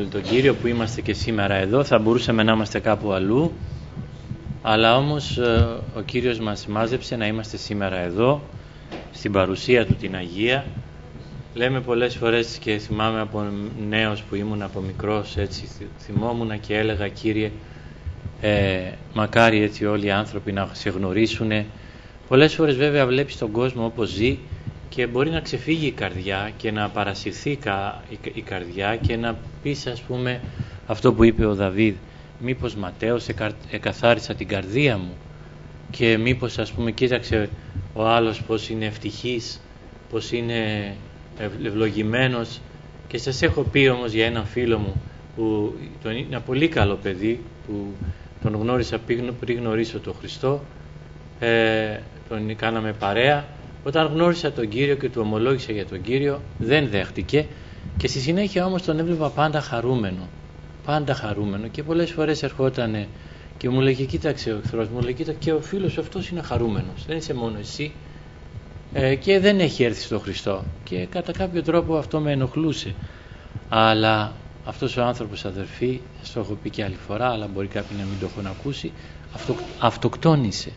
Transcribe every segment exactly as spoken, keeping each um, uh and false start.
πολύ τον Κύριο που είμαστε και σήμερα εδώ. Θα μπορούσαμε να είμαστε κάπου αλλού, αλλά όμως ο Κύριος μας μάζεψε να είμαστε σήμερα εδώ, στην παρουσία Του την Αγία. Λέμε πολλές φορές, και θυμάμαι από νέος που ήμουν, από μικρός, έτσι θυμόμουν και έλεγα, Κύριε, ε, μακάρι έτσι όλοι οι άνθρωποι να σε γνωρίσουν. Πολλές φορές βέβαια βλέπεις τον κόσμο όπως ζει και μπορεί να ξεφύγει η καρδιά και να παρασυρθεί η καρδιά και να πεις, ας πούμε, αυτό που είπε ο Δαβίδ, μήπως Ματέος εκαθάρισα την καρδία μου, και μήπως, ας πούμε, κοίταξε ο άλλος πως είναι ευτυχής, πως είναι ευλογημένος. Και σας έχω πει όμως για έναν φίλο μου που είναι ένα πολύ καλό παιδί, που τον γνώρισα πριν γνωρίσω τον Χριστό, ε, τον κάναμε παρέα. Όταν γνώρισα τον Κύριο και του ομολόγησα για τον Κύριο, δεν δέχτηκε, και στη συνέχεια όμως τον έβλεπα πάντα χαρούμενο, πάντα χαρούμενο, και πολλές φορές ερχότανε και μου λέγε, κοίταξε ο εχθρός μου, λέει, κοίτα, και ο φίλος αυτός είναι χαρούμενος, δεν είσαι μόνο εσύ, ε, και δεν έχει έρθει στον Χριστό. Και κατά κάποιο τρόπο αυτό με ενοχλούσε, αλλά αυτός ο άνθρωπος, αδερφοί, σας το έχω πει και άλλη φορά, αλλά μπορεί κάποιοι να μην το έχουν ακούσει, αυτο, αυτοκτόνησε.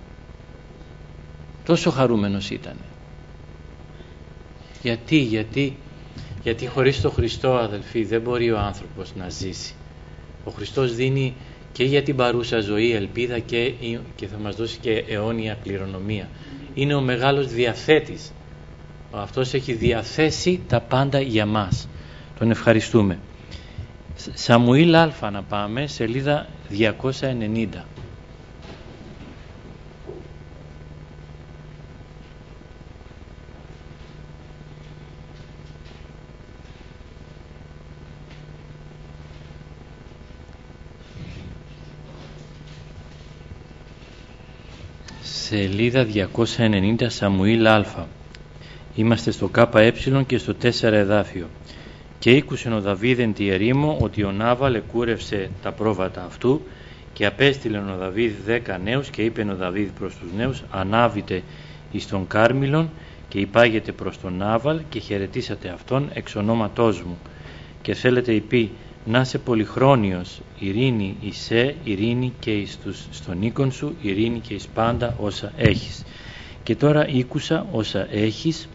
Τόσο χαρούμενος ήταν. Γιατί, γιατί, γιατί χωρίς τον Χριστό, αδελφοί, δεν μπορεί ο άνθρωπος να ζήσει. Ο Χριστός δίνει και για την παρούσα ζωή ελπίδα και, και θα μας δώσει και αιώνια κληρονομία. Είναι ο μεγάλος διαθέτης. Αυτός έχει διαθέσει τα πάντα για μας. Τον ευχαριστούμε. Σαμουήλ Α να πάμε, σελίδα διακόσια ενενήντα. Σελίδα διακόσια ενενήντα, Σαμουήλ Α. Είμαστε στο ΚΕ και στο τέσσερα εδάφιο. Και ήκουσεν ο Δαβίδ εν τη ερήμο ότι ο Νάβαλ εκούρευσε τα πρόβατα αυτού, και απέστειλεν ο Δαβίδ δέκα νέους, και είπεν ο Δαβίδ προς τους νέους, ανάβητε εις τον Κάρμιλον και υπάγετε προς τον Νάβαλ και χαιρετήσατε αυτόν εξ ονόματός μου, και θέλετε υπή να είσαι πολυχρόνιος, ειρήνη εις σε, ειρήνη και εις τους στον οίκον σου, ειρήνη και εις πάντα όσα έχεις. Και τώρα ήκουσα όσα έχεις,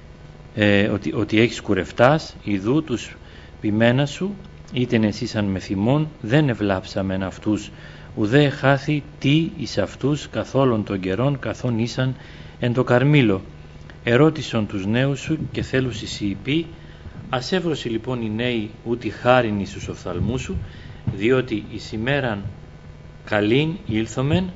ε, ότι, ότι έχεις κουρευτάς, ιδού τους ποιμένα σου, ήτεν εσείς αν με θυμών, δεν ευλάψαμεν αυτούς, ουδέ χάθη τι εις αυτούς καθόλων των καιρών, καθόν ήσαν εν το Καρμίλο. Ερώτησον τους νέους σου και θέλους εσύ υπή, ας έβρωση λοιπόν οι νέοι ούτι χάριν εις τους οφθαλμούς σου, διότι εις ημέραν καλήν ήλθομεν,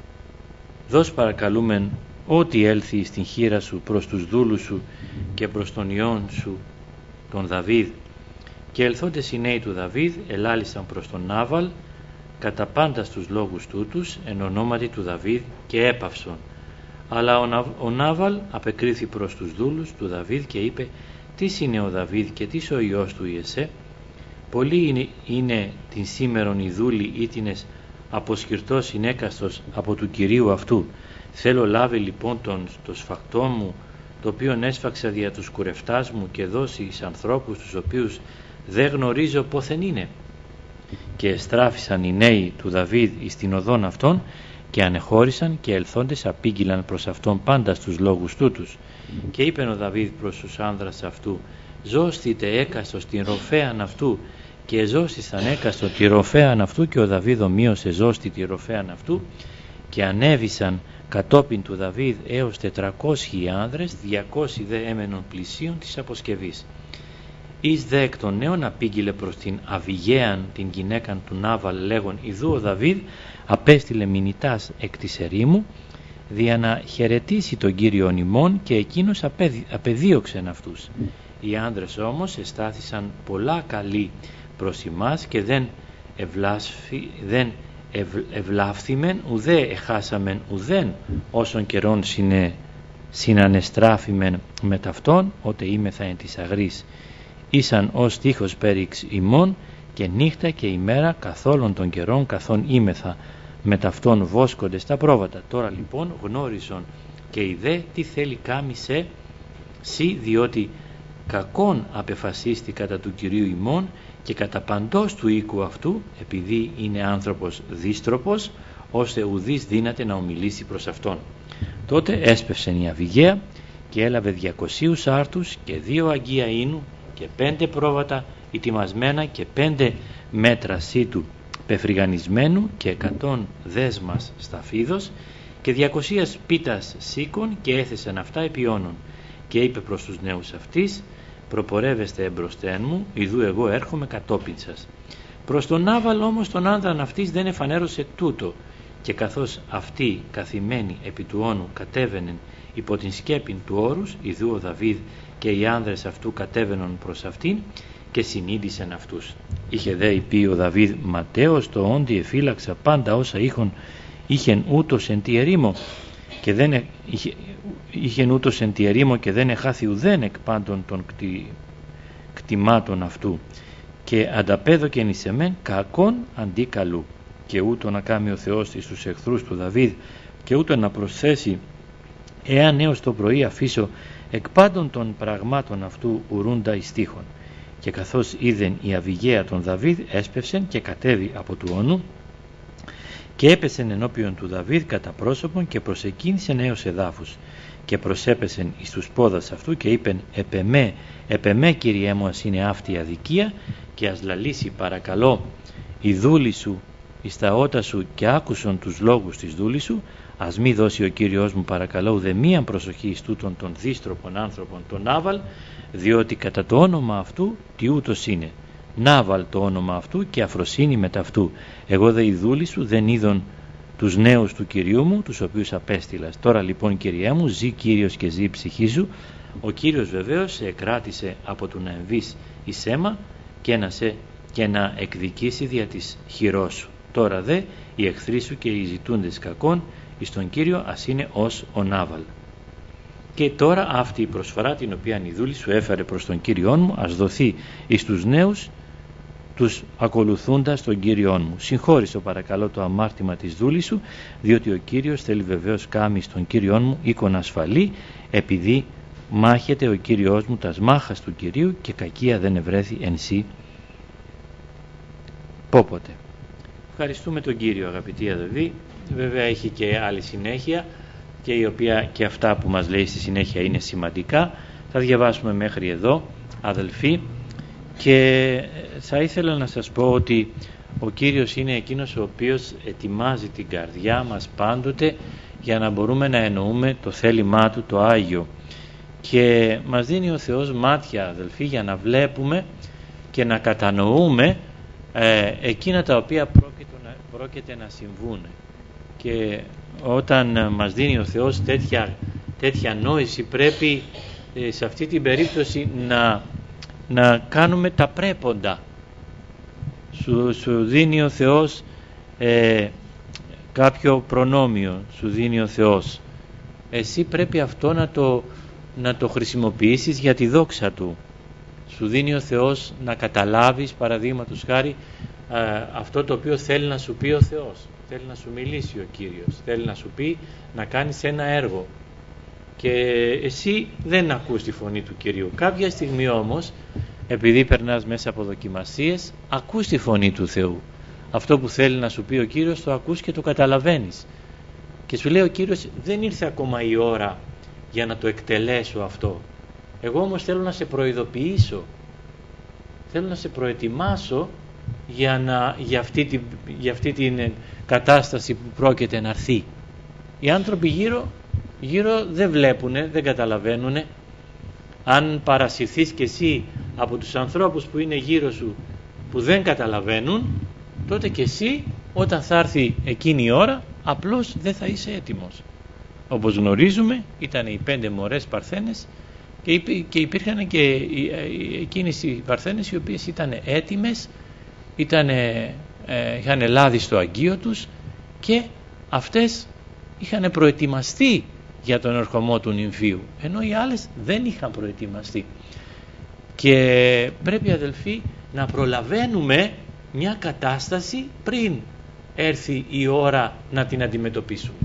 δώσ' παρακαλούμεν ό,τι έλθει στην χείρα σου προς τους δούλους σου και προς τον ιόν σου τον Δαβίδ. Και ελθόντες οι νέοι του Δαβίδ ελάλησαν προς τον Νάβαλ κατά πάντα στους λόγους τούτους εν ονόματι του Δαβίδ, και έπαυσον. Αλλά ο, Ναβ, ο Νάβαλ απεκρίθη προς τους δούλους του Δαβίδ και είπε, τι είναι ο Δαβίδ και τι ο ιός του Ιεσέ? Πολλοί είναι, είναι την σήμερον οι δούλοι ήτινες αποσκυρτός συνέκαστος από του Κυρίου αυτού. Θέλω λάβει λοιπόν τον, το σφακτό μου, το οποίον έσφαξα δια τους κουρευτάς μου, και δώσει εις ανθρώπους τους οποίους δεν γνωρίζω πόθεν είναι. Και εστράφησαν οι νέοι του Δαβίδ εις την οδόν αυτών, και ανεχώρησαν, και ελθόντες απήγγειλαν προς αυτόν πάντα στους λόγους τούτους. Και είπεν ο Δαβίδ προς τους άνδρας αυτού, ζώστητε έκαστος την ροφέαν αυτού, και ζώστησαν έκαστο τη ροφέαν αυτού, και ο Δαβίδ ομοίως εζώστη τη ροφέαν αυτού, και ανέβησαν κατόπιν του Δαβίδ έως τετρακόσιοι άνδρες, διακόσιοι δε έμενον πλησίων της αποσκευής. Εις δε εκ των νέων απήγγειλε προς την Αβιγαίαν την γυναίκαν του Νάβαλ, λέγον, ιδού ο Δαβίδ απέστειλε μηνυτάς εκ της ερήμου, δια να χαιρετήσει τον Κύριον ημών, και εκείνος απεδίωξεν αυτούς. Οι άνδρες όμως εστάθησαν πολλά καλοί προς εμάς, και δεν, ευλάσφη, δεν ευ, ευλάφθημεν, ουδέ εχάσαμεν ουδέν, όσων καιρών συνε, συνανεστράφημεν με ταυτόν, ότε είμεθα εν της αγρής. Ήσαν ως τείχος πέριξ ημών, και νύχτα και ημέρα καθόλων των καιρών καθόν είμεθα με ταυτόν βόσκοντες τα πρόβατα. Τώρα λοιπόν γνώρισον και η δε τι θέλει κάμισε σύ, διότι κακόν απεφασίστη κατά του Κυρίου ημών, και κατά παντός του οίκου αυτού, επειδή είναι άνθρωπος δύστροπος, ώστε ουδής δύναται να ομιλήσει προς αυτόν. Τότε έσπευσεν η Αβυγαία και έλαβε διακοσίους άρτους και δύο αγκία ίνου και πέντε πρόβατα ετοιμασμένα και πέντε μέτρα σίτου πεφριγανισμένου και εκατόν δέσμας σταφίδος και διακοσίας πίτας σίκων και έθεσαν αυτά επί όνων. Και είπε προς τους νέους αυτής: προπορεύεστε εμπροστέν μου, ιδού εγώ έρχομαι κατόπιν σας. Προς τον Νάβαλ όμως τον άνδραν αυτής δεν εφανέρωσε τούτο, και καθώς αυτοί καθημένοι επί του όνου κατέβαινεν υπό την σκέπην του όρους, ιδού ο Δαβίδ και οι άνδρες αυτού κατέβαινον προς αυτήν και συνείδησεν αυτούς. Είχε δε πει ο Δαβίδ: ματέως το όντι εφύλαξα πάντα όσα είχον, είχεν ούτως εν τη ερήμο και δεν ε, είχε, είχεν ούτως εν τη ερήμο και δεν εχάθη ουδέν εκ πάντων των κτη, κτημάτων αυτού, και ανταπέδοκεν εις εμέν κακόν αντί καλού. Και ούτω να κάνει ο Θεός εις τους εχθρούς του Δαβίδ, και ούτω να προσθέσει: εάν έως το πρωί αφήσω εκ πάντων των πραγμάτων αυτού ουρούντα εις τείχον. Και καθώς είδεν η Αβυγαία τον Δαβίδ, έσπευσεν και κατέβη από του όνου και έπεσεν ενώπιον του Δαβίδ κατά πρόσωπον και προσεκίνησεν έως εδάφους και προσέπεσεν εις τους πόδας αυτού και είπεν: επεμέ, επεμέ Κυριέ μου, ας είναι αυτή η αδικία, και ας λαλήσει παρακαλώ η δούλη σου εις τα ότα σου και άκουσον τους λόγους της δούλης σου, ας μη δώσει ο Κύριος μου παρακαλώ ουδεμίαν προσοχή εις τούτων των δύστροπων άνθρωπων τον Νάβαλ, διότι κατά το όνομα αυτού τι ούτως είναι. Νάβαλ το όνομα αυτού και αφροσύνη μετά αυτού. Εγώ δε η δούλη σου δεν είδον τους νέους του Κυρίου μου, τους οποίους απέστειλας. Τώρα λοιπόν Κυριέ μου, ζει Κύριος και ζει η ψυχή σου. Ο Κύριος βεβαίως σε εκράτησε από το να εμβείς εις αίμα και να, σε, και να εκδικήσει δια της χειρός σου. Τώρα δε οι εχθροί σου και οι ζητούντες κακών εις τον Κύριο ας είναι ως ο Νάβαλ. Και τώρα αυτή η προσφορά την οποία η δούλη σου έφερε προς τον Κύριόν μου ας δοθεί εις τους νέους τους ακολουθούντας τον Κύριόν μου. Συγχώρησο παρακαλώ το αμάρτημα της δούλης σου, διότι ο Κύριος θέλει βεβαίως κάμει στον Κύριόν μου οίκον ασφαλή, επειδή μάχεται ο Κύριος μου τας μάχας του Κυρίου και κακία δεν ευρέθη εν σύ πόποτε. Ευχαριστούμε τον Κύριο, αγαπητοί αδελφοί. Βέβαια έχει και άλλη συνέχεια, και η οποία και αυτά που μας λέει στη συνέχεια είναι σημαντικά. Θα διαβάσουμε μέχρι εδώ, αδελφοί, και θα ήθελα να σας πω ότι ο Κύριος είναι εκείνος ο οποίος ετοιμάζει την καρδιά μας πάντοτε για να μπορούμε να εννοούμε το θέλημά Του το Άγιο, και μας δίνει ο Θεός μάτια, αδελφοί, για να βλέπουμε και να κατανοούμε ε, εκείνα τα οποία πρόκειται να, πρόκειται να συμβούν. Και όταν μας δίνει ο Θεός τέτοια, τέτοια νόηση, πρέπει ε, σε αυτή την περίπτωση να, να κάνουμε τα πρέποντα. Σου, σου δίνει ο Θεός ε, κάποιο προνόμιο, σου δίνει ο Θεός. Εσύ πρέπει αυτό να το, να το χρησιμοποιήσεις για τη δόξα Του. Σου δίνει ο Θεός να καταλάβεις, παραδείγματος χάρη, ε, αυτό το οποίο θέλει να σου πει ο Θεός. Θέλει να σου μιλήσει ο Κύριος, θέλει να σου πει να κάνεις ένα έργο, και εσύ δεν ακούς τη φωνή του Κυρίου. Κάποια στιγμή όμως, επειδή περνάς μέσα από δοκιμασίες, ακούς τη φωνή του Θεού. Αυτό που θέλει να σου πει ο Κύριος το ακούς και το καταλαβαίνεις, και σου λέει ο Κύριος: δεν ήρθε ακόμα η ώρα για να το εκτελέσω αυτό. Εγώ όμως θέλω να σε προειδοποιήσω, θέλω να σε προετοιμάσω για, να, για, αυτή την, για αυτή την κατάσταση που πρόκειται να έρθει. Οι άνθρωποι γύρω, γύρω δεν βλέπουνε, δεν καταλαβαίνουνε. Αν παρασυρθείς και εσύ από τους ανθρώπους που είναι γύρω σου, που δεν καταλαβαίνουν, τότε και εσύ όταν θα έρθει εκείνη η ώρα απλώς δεν θα είσαι έτοιμος. Όπως γνωρίζουμε, ήταν οι πέντε μωρές παρθένες, και υπήρχαν και εκείνες οι παρθένες οι οποίες ήταν έτοιμες, ήτανε, ε, είχαν λάδι στο αγκείο τους, και αυτές είχαν προετοιμαστεί για τον ερχομό του νυμφίου, ενώ οι άλλες δεν είχαν προετοιμαστεί. Και πρέπει, αδελφοί, να προλαβαίνουμε μια κατάσταση πριν έρθει η ώρα να την αντιμετωπίσουμε.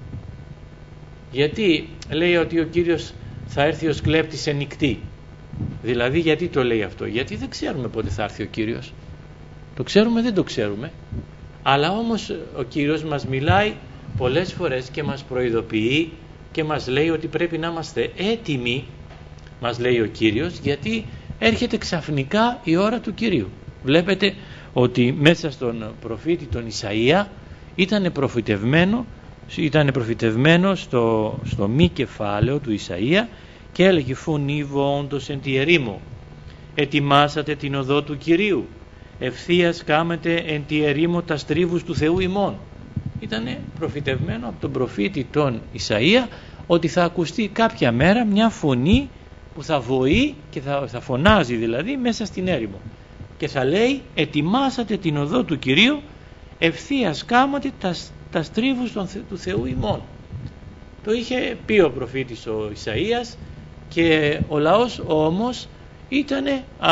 Γιατί λέει ότι ο Κύριος θα έρθει ως κλέπτης εν νυκτή. Δηλαδή γιατί το λέει αυτό? Γιατί δεν ξέρουμε πότε θα έρθει ο Κύριος. Το ξέρουμε, δεν το ξέρουμε. Αλλά όμως ο Κύριος μας μιλάει πολλές φορές και μας προειδοποιεί και μας λέει ότι πρέπει να είμαστε έτοιμοι, μας λέει ο Κύριος, γιατί έρχεται ξαφνικά η ώρα του Κυρίου. Βλέπετε ότι μέσα στον προφήτη τον Ισαΐα ήταν προφητευμένο, ήταν προφητευμένο στο, στο μη κεφάλαιο του Ισαΐα και έλεγε «Φωνήβω όντως εν τη ερήμο, ετοιμάσατε την οδό του Κυρίου, ευθείας κάμετε εν τη ερήμο τα στρίβους του Θεού ημών». Ήταν προφητευμένο από τον προφήτη τον Ισαΐα ότι θα ακουστεί κάποια μέρα μια φωνή που θα βοεί και θα, θα φωνάζει δηλαδή μέσα στην έρημο και θα λέει «Ετοιμάσατε την οδό του Κυρίου, ευθείας κάματε τα, τα στρίβους των, του Θεού ημών». Το είχε πει ο προφήτης ο Ισαΐας και ο λαός όμως ήταν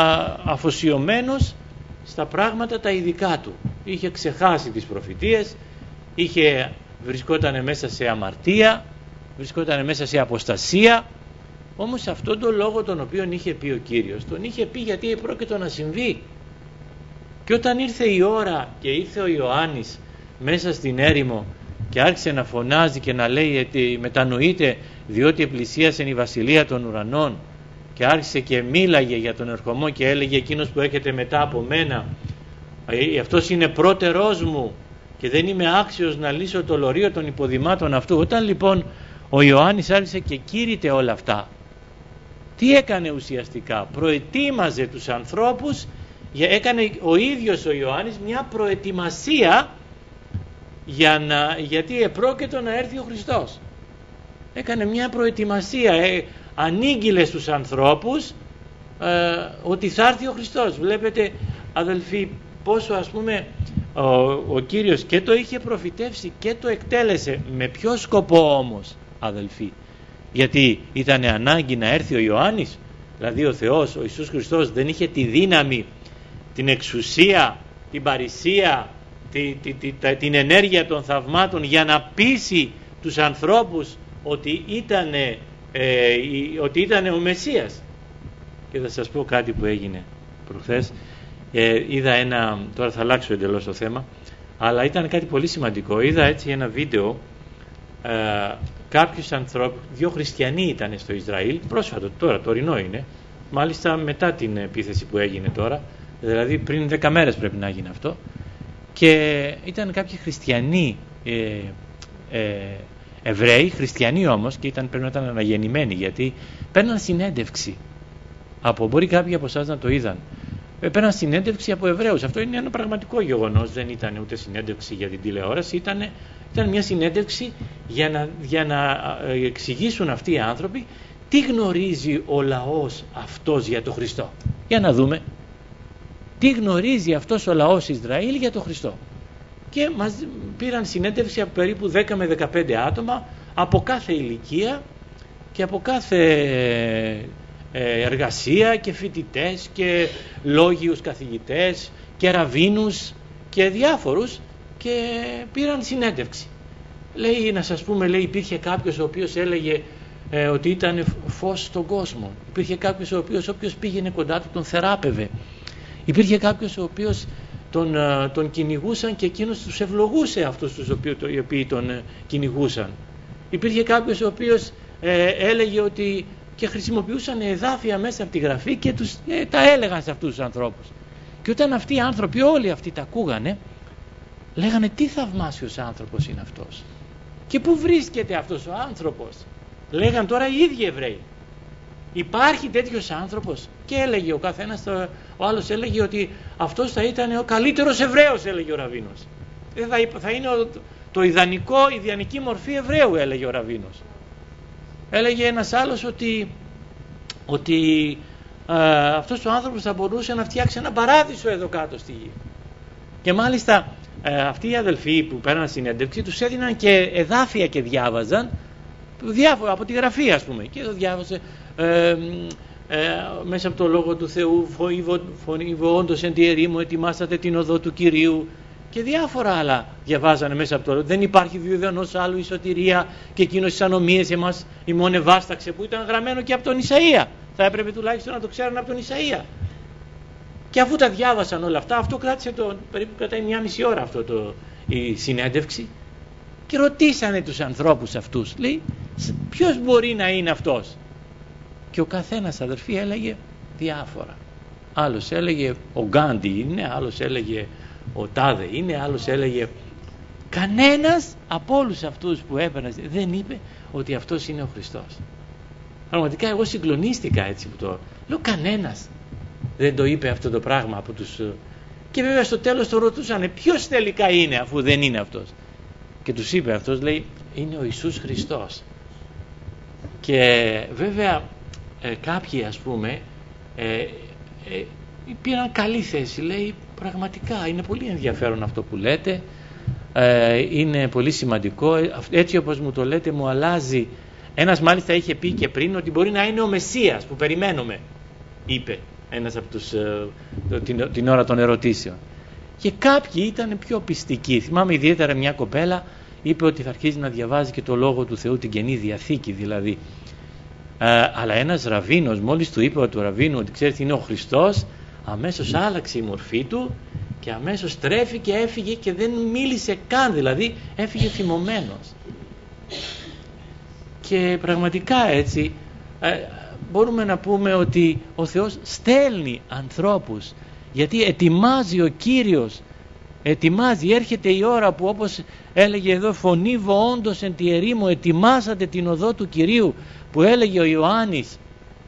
αφοσιωμένος στα πράγματα τα ειδικά του. Είχε ξεχάσει τις προφητείες, είχε, βρισκόταν μέσα σε αμαρτία, βρισκόταν μέσα σε αποστασία. Όμως αυτόν τον λόγο τον οποίο είχε πει ο Κύριος, τον είχε πει γιατί πρόκειτο να συμβεί. Και όταν ήρθε η ώρα και ήρθε ο Ιωάννης μέσα στην έρημο και άρχισε να φωνάζει και να λέει ότι μετανοείται διότι επλησίασε η βασιλεία των ουρανών, και άρχισε και μίλαγε για τον ερχομό και έλεγε εκείνος που έρχεται μετά από μένα, αυτός είναι πρώτερός μου και δεν είμαι άξιος να λύσω το λωρίο των υποδημάτων αυτού. Όταν λοιπόν ο Ιωάννης άρχισε και κήρυτε όλα αυτά, τι έκανε ουσιαστικά? Προετοίμαζε τους ανθρώπους, έκανε ο ίδιος ο Ιωάννης μια προετοιμασία για να, γιατί επρόκειτο να έρθει ο Χριστός. Έκανε μια προετοιμασία, ε, ανήγγειλε στους ανθρώπους ε, ότι θα έρθει ο Χριστός. Βλέπετε αδελφοί πόσο ας πούμε ο, ο Κύριος και το είχε προφητεύσει και το εκτέλεσε. Με ποιο σκοπό όμως αδελφοί? Γιατί ήταν ανάγκη να έρθει ο Ιωάννης, δηλαδή ο Θεός, ο Ιησούς Χριστός δεν είχε τη δύναμη, την εξουσία, την παρησία, τη, τη, τη, τη, την ενέργεια των θαυμάτων για να πείσει τους ανθρώπους ότι ήταν, ε, ότι ήταν ο Μεσσίας? Και θα σας πω κάτι που έγινε προχθές. Ε, είδα ένα, τώρα θα αλλάξω εντελώς το θέμα, αλλά ήταν κάτι πολύ σημαντικό. Είδα έτσι ένα βίντεο, ε, κάποιους ανθρώπους, δύο χριστιανοί ήταν στο Ισραήλ, πρόσφατο τώρα, τωρινό είναι, μάλιστα μετά την επίθεση που έγινε τώρα, δηλαδή πριν δέκα μέρες πρέπει να γίνει αυτό, και ήταν κάποιοι χριστιανοί, ε, ε, Εβραίοι, χριστιανοί όμως, και ήταν, πρέπει να ήταν αναγεννημένοι, γιατί παίρναν συνέντευξη από, μπορεί κάποιοι από εσάς να το είδαν, παίρναν συνέντευξη από Εβραίους. Αυτό είναι ένα πραγματικό γεγονός, δεν ήταν ούτε συνέντευξη για την τηλεόραση, ήταν, ήταν μια συνέντευξη για να, για να εξηγήσουν αυτοί οι άνθρωποι τι γνωρίζει ο λαός αυτός για τον Χριστό. Για να δούμε τι γνωρίζει αυτός ο λαός Ισραήλ για τον Χριστό. Και μας πήραν συνέντευξη από περίπου δέκα με δεκαπέντε άτομα από κάθε ηλικία και από κάθε εργασία και φοιτητές και λόγιους καθηγητές και ραβίνους και διάφορους, και πήραν συνέντευξη. Λέει, να σας πούμε, λέει, υπήρχε κάποιος ο οποίος έλεγε ε, ότι ήταν φως στον κόσμο. Υπήρχε κάποιος ο οποίος όποιος πήγαινε κοντά του τον θεράπευε. Υπήρχε κάποιος ο οποίος τον, τον κυνηγούσαν και εκείνος τους ευλογούσε αυτούς τους οποίους, οι οποίοι τον κυνηγούσαν. Υπήρχε κάποιος ο οποίος ε, έλεγε ότι και χρησιμοποιούσαν εδάφια μέσα από τη Γραφή και τους, ε, τα έλεγαν σε αυτούς τους ανθρώπους. Και όταν αυτοί οι άνθρωποι, όλοι αυτοί τα ακούγανε, λέγανε τι θαυμάσιος άνθρωπος είναι αυτός. Και πού βρίσκεται αυτός ο άνθρωπος? Λέγαν τώρα οι ίδιοι Εβραίοι. Υπάρχει τέτοιος άνθρωπος? Και έλεγε ο καθένας, ο άλλος έλεγε ότι αυτός θα ήταν ο καλύτερος Εβραίος, έλεγε ο Ραβίνος. Θα, θα είναι ο, το ιδανικό, η ιδανική μορφή Εβραίου, έλεγε ο Ραβίνος. Έλεγε ένας άλλος ότι, ότι ε, αυτός ο άνθρωπος θα μπορούσε να φτιάξει ένα παράδεισο εδώ κάτω στη γη. Και μάλιστα ε, αυτοί οι αδελφοί που πέραν συνέντευξη τους έδιναν και εδάφια και διάβαζαν διάφορα από τη Γραφή, ας πούμε, και το διάβασε ε, ε, μέσα από το Λόγο του Θεού, φωνήβω όντως εν τη ερήμο, ετοιμάσατε την οδό του Κυρίου, και διάφορα άλλα διαβάζανε μέσα από το Λόγο. Δεν υπάρχει βιβλιονός άλλου η σωτηρία, και εκείνος τις ανομίες εμάς ημών ευάσταξε, που ήταν γραμμένο και από τον Ισαΐα. Θα έπρεπε τουλάχιστον να το ξέρουν από τον Ισαΐα. Και αφού τα διάβασαν όλα αυτά, αυτό κράτησε το, περίπου κρατάει μια μισή ώρα αυτό το, η συνέντευξη, και ρωτήσανε τους ανθρώπους αυτούς, λέει, ποιος μπορεί να είναι αυτός? Και ο καθένας, αδερφοί, έλεγε διάφορα. Άλλος έλεγε ο Γκάντι είναι, άλλος έλεγε ο Τάδε είναι, άλλος έλεγε. Κανένας από όλους αυτούς που έπαιρνε δεν είπε ότι αυτός είναι ο Χριστός. Πραγματικά εγώ συγκλονίστηκα έτσι που το λέω, κανένας δεν το είπε αυτό το πράγμα από τους. Και βέβαια στο τέλος το ρωτούσανε, ποιος τελικά είναι αφού δεν είναι αυτός? Και τους είπε αυτός, λέει, είναι ο Ιησούς Χριστός. Και βέβαια ε, κάποιοι, ας πούμε, ε, ε, πήραν καλή θέση, λέει, πραγματικά είναι πολύ ενδιαφέρον αυτό που λέτε, ε, είναι πολύ σημαντικό, έτσι όπως μου το λέτε μου αλλάζει. Ένας μάλιστα είχε πει και πριν ότι μπορεί να είναι ο Μεσσίας που περιμένουμε, είπε ένας από τους, ε, την, την ώρα των ερωτήσεων. Και κάποιοι ήταν πιο πιστικοί. Θυμάμαι ιδιαίτερα μια κοπέλα είπε ότι θα αρχίσει να διαβάζει και το Λόγο του Θεού, την Καινή Διαθήκη δηλαδή. Ε, αλλά ένας ραβίνος, μόλις του είπε του ραβίνου ότι ξέρετε είναι ο Χριστός, αμέσως άλλαξε η μορφή του και αμέσως τρέφει και έφυγε και δεν μίλησε καν, δηλαδή έφυγε θυμωμένος. Και πραγματικά έτσι ε, μπορούμε να πούμε ότι ο Θεός στέλνει ανθρώπους, γιατί ετοιμάζει ο Κύριος, ετοιμάζει, έρχεται η ώρα που, όπως έλεγε εδώ, φωνήβω όντως εν τη ερήμο, ετοιμάσατε την οδό του Κυρίου, που έλεγε ο Ιωάννης,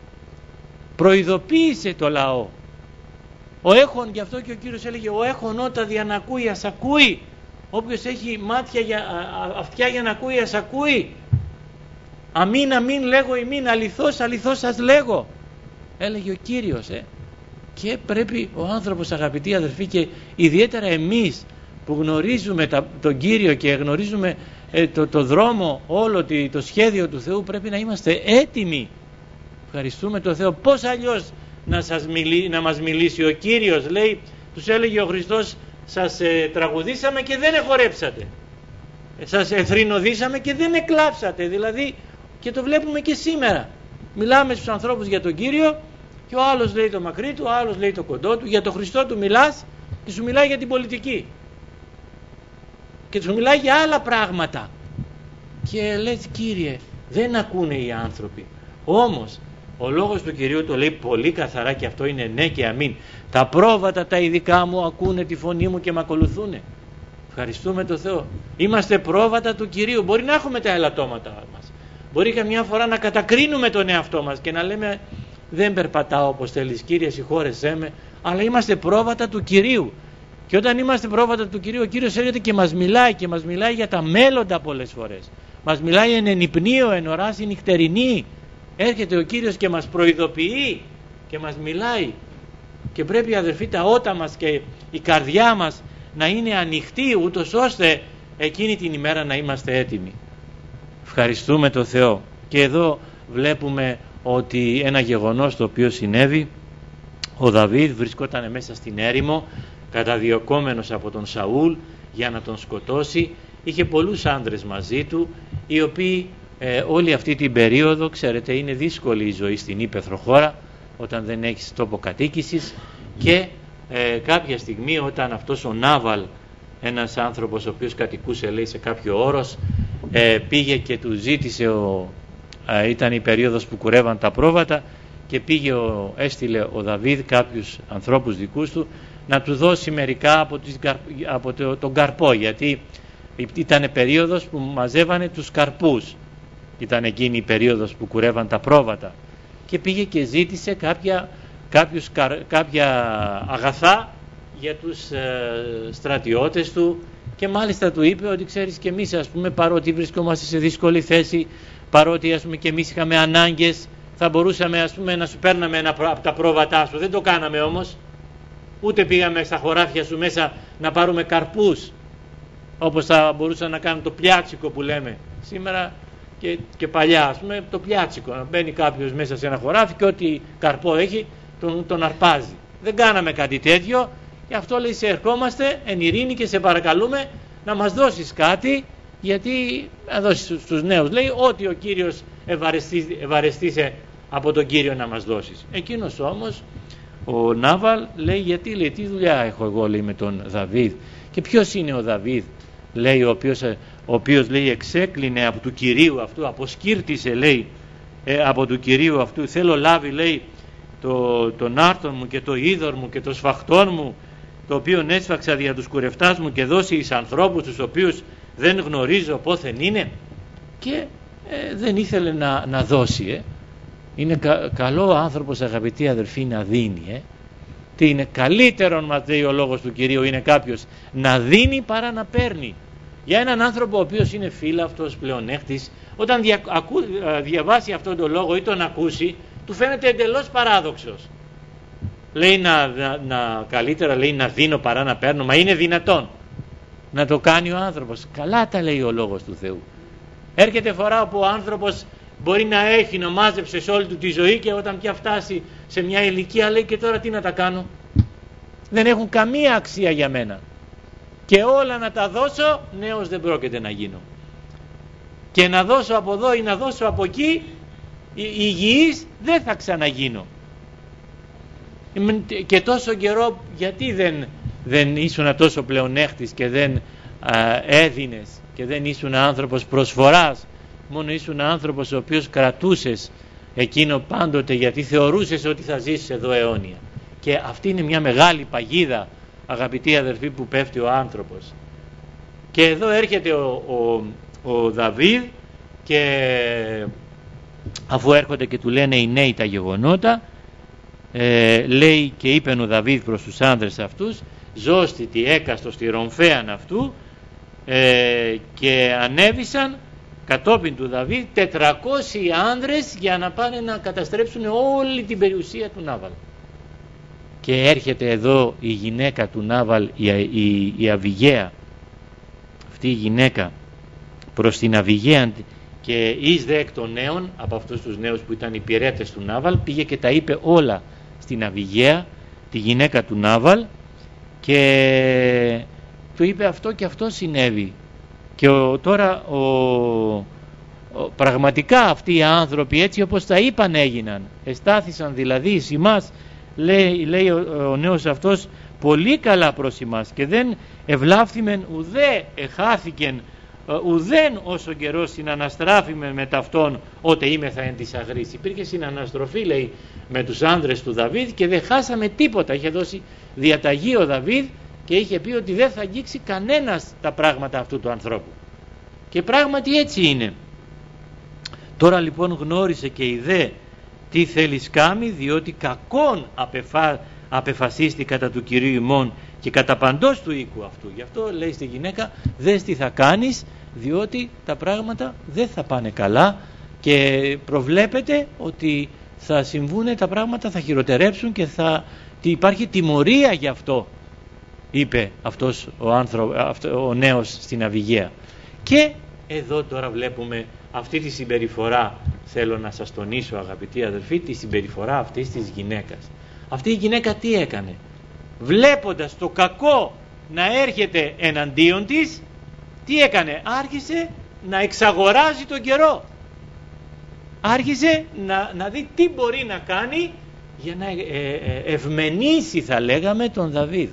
προειδοποίησε το λαό. Ο έχων, γι' αυτό και ο Κύριος έλεγε, ο έχων ότα δια να ακούει ας ακούει. Όποιος έχει μάτια για, α, αυτιά για να ακούει ας ακούει. Αμήν αμήν λέγω ημίν, αληθώς αληθώς σας λέγω, έλεγε ο Κύριος. ε. Και πρέπει ο άνθρωπος, αγαπητοί αδελφοί, και ιδιαίτερα εμείς που γνωρίζουμε τα, τον Κύριο και γνωρίζουμε ε, το, το δρόμο, όλο το, το σχέδιο του Θεού, πρέπει να είμαστε έτοιμοι. Ευχαριστούμε τον Θεό. Πώς αλλιώς να, σας μιλεί, να μας μιλήσει ο Κύριος? Λέει, τους έλεγε ο Χριστός, σας ε, τραγουδήσαμε και δεν εχορέψατε, ε, σας εθρηνοδήσαμε και δεν εκλάψατε. Δηλαδή, και το βλέπουμε και σήμερα, μιλάμε στους ανθρώπους για τον Κύριο και ο άλλος λέει το μακρύ του, ο άλλος λέει το κοντό του. Για τον Χριστό του μιλάς και σου μιλάει για την πολιτική και σου μιλάει για άλλα πράγματα και λες, Κύριε, δεν ακούνε οι άνθρωποι. Όμως ο λόγος του Κυρίου το λέει πολύ καθαρά και αυτό είναι ναι και αμήν. Τα πρόβατα τα ειδικά μου ακούνε τη φωνή μου και με ακολουθούνε. Ευχαριστούμε τον Θεό. Είμαστε πρόβατα του Κυρίου. Μπορεί να έχουμε τα ελαττώματα μας, μπορεί καμιά φορά να κατακρίνουμε τον εαυτό μας και να λέμε δεν περπατάω όπως θέλεις Κύριε, συγχώρεσέ με, αλλά είμαστε πρόβατα του Κυρίου. Και όταν είμαστε πρόβατα του Κυρίου, ο Κύριος έρχεται και μας μιλάει, και μας μιλάει για τα μέλλοντα πολλές φορές. Μας μιλάει εν ενυπνίο, εν οράσει νυχτερινή. Έρχεται ο Κύριος και μας προειδοποιεί και μας μιλάει. Και πρέπει, αδερφοί, τα ότα μας και η καρδιά μας να είναι ανοιχτή, ούτως ώστε εκείνη την ημέρα να είμαστε έτοιμοι. Ευχαριστούμε τον Θεό. Και εδώ βλέπουμε ότι ένα γεγονός το οποίο συνέβη, ο Δαβίδ βρισκόταν μέσα στην έρημο καταδιωκόμενος από τον Σαούλ για να τον σκοτώσει. Είχε πολλούς άνδρες μαζί του, οι οποίοι ε, όλη αυτή την περίοδο, ξέρετε, είναι δύσκολη η ζωή στην ύπαιθρο χώρα όταν δεν έχεις τόπο κατοίκησης, και ε, κάποια στιγμή όταν αυτός ο Νάβαλ, ένας άνθρωπος ο οποίος κατοικούσε, λέει, σε κάποιο όρος, ε, πήγε και του ζήτησε, ο, ε, ήταν η περίοδος που κουρεύαν τα πρόβατα, και πήγε ο, έστειλε ο Δαβίδ κάποιους ανθρώπους δικούς του να του δώσει μερικά από, τις, από το, τον καρπό, γιατί ήταν περίοδος που μαζεύανε τους καρπούς, ήταν εκείνη η περίοδος που κουρεύαν τα πρόβατα, και πήγε και ζήτησε κάποια, κάποιους, κάποια αγαθά για τους ε, στρατιώτες του, και μάλιστα του είπε ότι ξέρεις, και εμείς, ας πούμε, παρότι βρισκόμαστε σε δύσκολη θέση, παρότι, ας πούμε, και εμείς είχαμε ανάγκες, θα μπορούσαμε, ας πούμε, να σου παίρναμε ένα από τα πρόβατά σου, δεν το κάναμε όμως, ούτε πήγαμε στα χωράφια σου μέσα να πάρουμε καρπούς, όπως θα μπορούσαν να κάνουν το πιάτσικο που λέμε σήμερα και, και παλιά, ας πούμε, το πιάτσικο, να μπαίνει κάποιος μέσα σε ένα χωράφι και ό,τι καρπό έχει τον, τον αρπάζει. Δεν κάναμε κάτι τέτοιο, και αυτό, λέει, σε ερχόμαστε εν ειρήνη και σε παρακαλούμε να μας δώσεις κάτι, γιατί να δώσεις στους νέους, λέει, ό,τι ο Κύριος ευαρεστήσε από τον Κύριο να μας δώσεις. Εκείνος όμως ο Νάβαλ λέει, γιατί, λέει, τι δουλειά έχω εγώ, λέει, με τον Δαβίδ, και ποιος είναι ο Δαβίδ, λέει, ο οποίος, ο οποίος λέει, εξέκλεινε από του Κυρίου αυτού, αποσκύρτησε, λέει, ε, από του Κυρίου αυτού, θέλω λάβει, λέει, το, τον άρτον μου και το είδωρ μου και το σφαχτόν μου, το οποίο έσφαξα δια τους κουρευτάς μου, και δώσει εις ανθρώπους τους οποίους δεν γνωρίζω πόθεν είναι. Και ε, δεν ήθελε να, να δώσει. ε. Είναι κα, καλό άνθρωπος, αγαπητοί αδερφοί, να δίνει. Ε. Τι είναι καλύτερον, μας λέει ο λόγος του Κυρίου, είναι κάποιος να δίνει παρά να παίρνει. Για έναν άνθρωπο ο οποίος είναι φύλαυτος, πλεονέκτης, όταν δια, ακού, διαβάσει αυτόν τον λόγο ή τον ακούσει, του φαίνεται εντελώς παράδοξος. Λέει να, να, να, καλύτερα, λέει, να δίνω παρά να παίρνω. Μα είναι δυνατόν να το κάνει ο άνθρωπος? Καλά τα λέει ο λόγος του Θεού. Έρχεται φορά όπου ο άνθρωπος μπορεί να έχει, να μάζεψε σε όλη του τη ζωή, και όταν πια φτάσει σε μια ηλικία λέει, και τώρα τι να τα κάνω? Δεν έχουν καμία αξία για μένα. Και όλα να τα δώσω, νέος δεν πρόκειται να γίνω. Και να δώσω από εδώ ή να δώσω από εκεί, υγιής δεν θα ξαναγίνω. Και τόσο καιρό γιατί δεν, δεν ήσουν τόσο πλεονέκτης και δεν α, έδινες και δεν ήσουν άνθρωπος προσφοράς, μόνο ήσουν άνθρωπος ο οποίος κρατούσες εκείνο πάντοτε, γιατί θεωρούσες ότι θα ζήσεις εδώ αιώνια. Και αυτή είναι μια μεγάλη παγίδα, αγαπητοί αδερφοί, που πέφτει ο άνθρωπος. Και εδώ έρχεται ο, ο, ο Δαβίδ, και αφού έρχονται και του λένε οι νέοι τα γεγονότα, ε, λέει, και είπεν ο Δαβίδ προς τους άνδρες αυτούς, ζώστητη έκαστο στη ρομφέαν αυτού, ε, και ανέβησαν κατόπιν του Δαβίδ τετρακόσιοι άνδρες για να πάνε να καταστρέψουν όλη την περιουσία του Νάβαλ. Και έρχεται εδώ η γυναίκα του Νάβαλ, η, η, η Αβιγαία, αυτή η γυναίκα προς την Αβιγαία, και εις δε εκ των νέων, από αυτούς τους νέους που ήταν υπηρέτες του Νάβαλ, πήγε και τα είπε όλα στην Αβιγαία, τη γυναίκα του Νάβαλ, και του είπε αυτό και αυτό συνέβη. Και ο, τώρα ο, ο, πραγματικά αυτοί οι άνθρωποι, έτσι όπως τα είπαν, έγιναν. Εστάθησαν δηλαδή εις ημάς, λέει, λέει ο, ο νέος αυτός, πολύ καλά προς ημάς, και δεν ευλάφθημεν ουδέ εχάθηκεν ουδέν όσο καιρό συναναστράφημε με ταυτόν ότε είμεθα εν της αγρής. Υπήρχε συναναστροφή, λέει, με τους άνδρες του Δαβίδ, και δεν χάσαμε τίποτα. Είχε δώσει διαταγή ο Δαβίδ και είχε πει ότι δεν θα αγγίξει κανένας τα πράγματα αυτού του ανθρώπου. Και πράγματι έτσι είναι. Τώρα λοιπόν γνώρισε και είδε τι θέλεις κάμει, διότι κακόν απεφα... απεφασίστη κατά του Κυρίου ημών και κατά παντός του οίκου αυτού. Γι' αυτό λέει στη γυναίκα, δες τι θα κάνεις, διότι τα πράγματα δεν θα πάνε καλά και προβλέπεται ότι θα συμβούν τα πράγματα, θα χειροτερέψουν και θα υπάρχει τιμωρία γι' αυτό, είπε αυτός ο, άνθρω... αυτό, ο νέος στην Αβιγαία. Και εδώ τώρα βλέπουμε αυτή τη συμπεριφορά, θέλω να σας τονίσω αγαπητοί αδελφοί, τη συμπεριφορά αυτής της γυναίκας. Αυτή η γυναίκα τι έκανε? Βλέποντας το κακό να έρχεται εναντίον της, τι έκανε? Άρχισε να εξαγοράζει τον καιρό. Άρχισε να, να δει τι μπορεί να κάνει για να ε, ε, ευμενήσει, θα λέγαμε, τον Δαβίδ.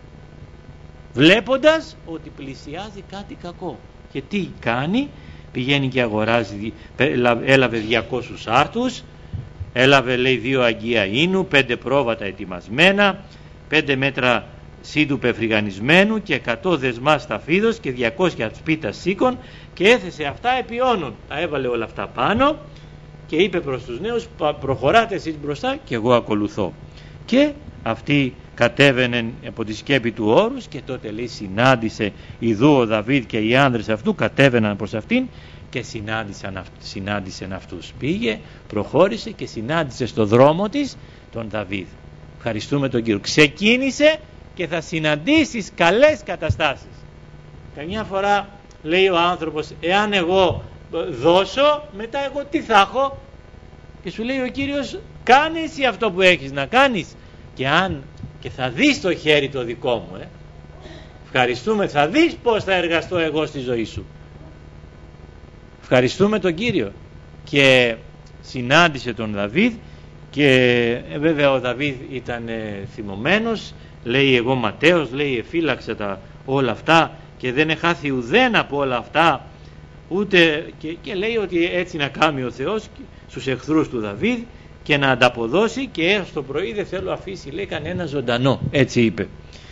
Βλέποντας ότι πλησιάζει κάτι κακό. Και τι κάνει? Πηγαίνει και αγοράζει, έλαβε διακόσιους άρτους, έλαβε, λέει, δύο αγκία ίνου, πέντε πρόβατα ετοιμασμένα, πέντε μέτρα σύντου πεφρυγανισμένου και εκατό δεσμά σταφίδος και διακόσια σπίτα σίκων, και έθεσε αυτά επί όνων. Τα έβαλε όλα αυτά πάνω και είπε προς τους νέους, προχωράτε εσείς μπροστά και εγώ ακολουθώ. Και αυτοί κατέβαιναν από τη σκέπη του όρους, και τότε, λέει, συνάντησε ιδού ο Δαβίδ και οι άνδρες αυτού κατέβαιναν προς αυτήν και συνάντησαν, συνάντησαν αυτούς. Πήγε, προχώρησε και συνάντησε στο δρόμο της τον Δαβίδ. Ευχαριστούμε τον Κύριο. Ξεκίνησε και θα συναντήσεις καλές καταστάσεις. Καμιά φορά λέει ο άνθρωπος, εάν εγώ δώσω, μετά εγώ τι θα έχω? Και σου λέει ο Κύριος, κάνε εσύ αυτό που έχεις να κάνεις, και αν και θα δεις το χέρι το δικό μου. ε. Ευχαριστούμε, θα δεις πως θα εργαστώ εγώ στη ζωή σου. Ευχαριστούμε τον Κύριο. Και συνάντησε τον Δαβίδ και ε, βέβαια ο Δαβίδ ήταν ε, θυμωμένος, λέει εγώ ματέος, λέει εφύλαξε τα όλα αυτά και δεν εχάθη ουδέν από όλα αυτά, ούτε και, και λέει ότι έτσι να κάνει ο Θεός στους εχθρούς του Δαβίδ και να ανταποδώσει, και έως το πρωί δεν θέλω αφήσει, λέει, κανένα ζωντανό, έτσι είπε.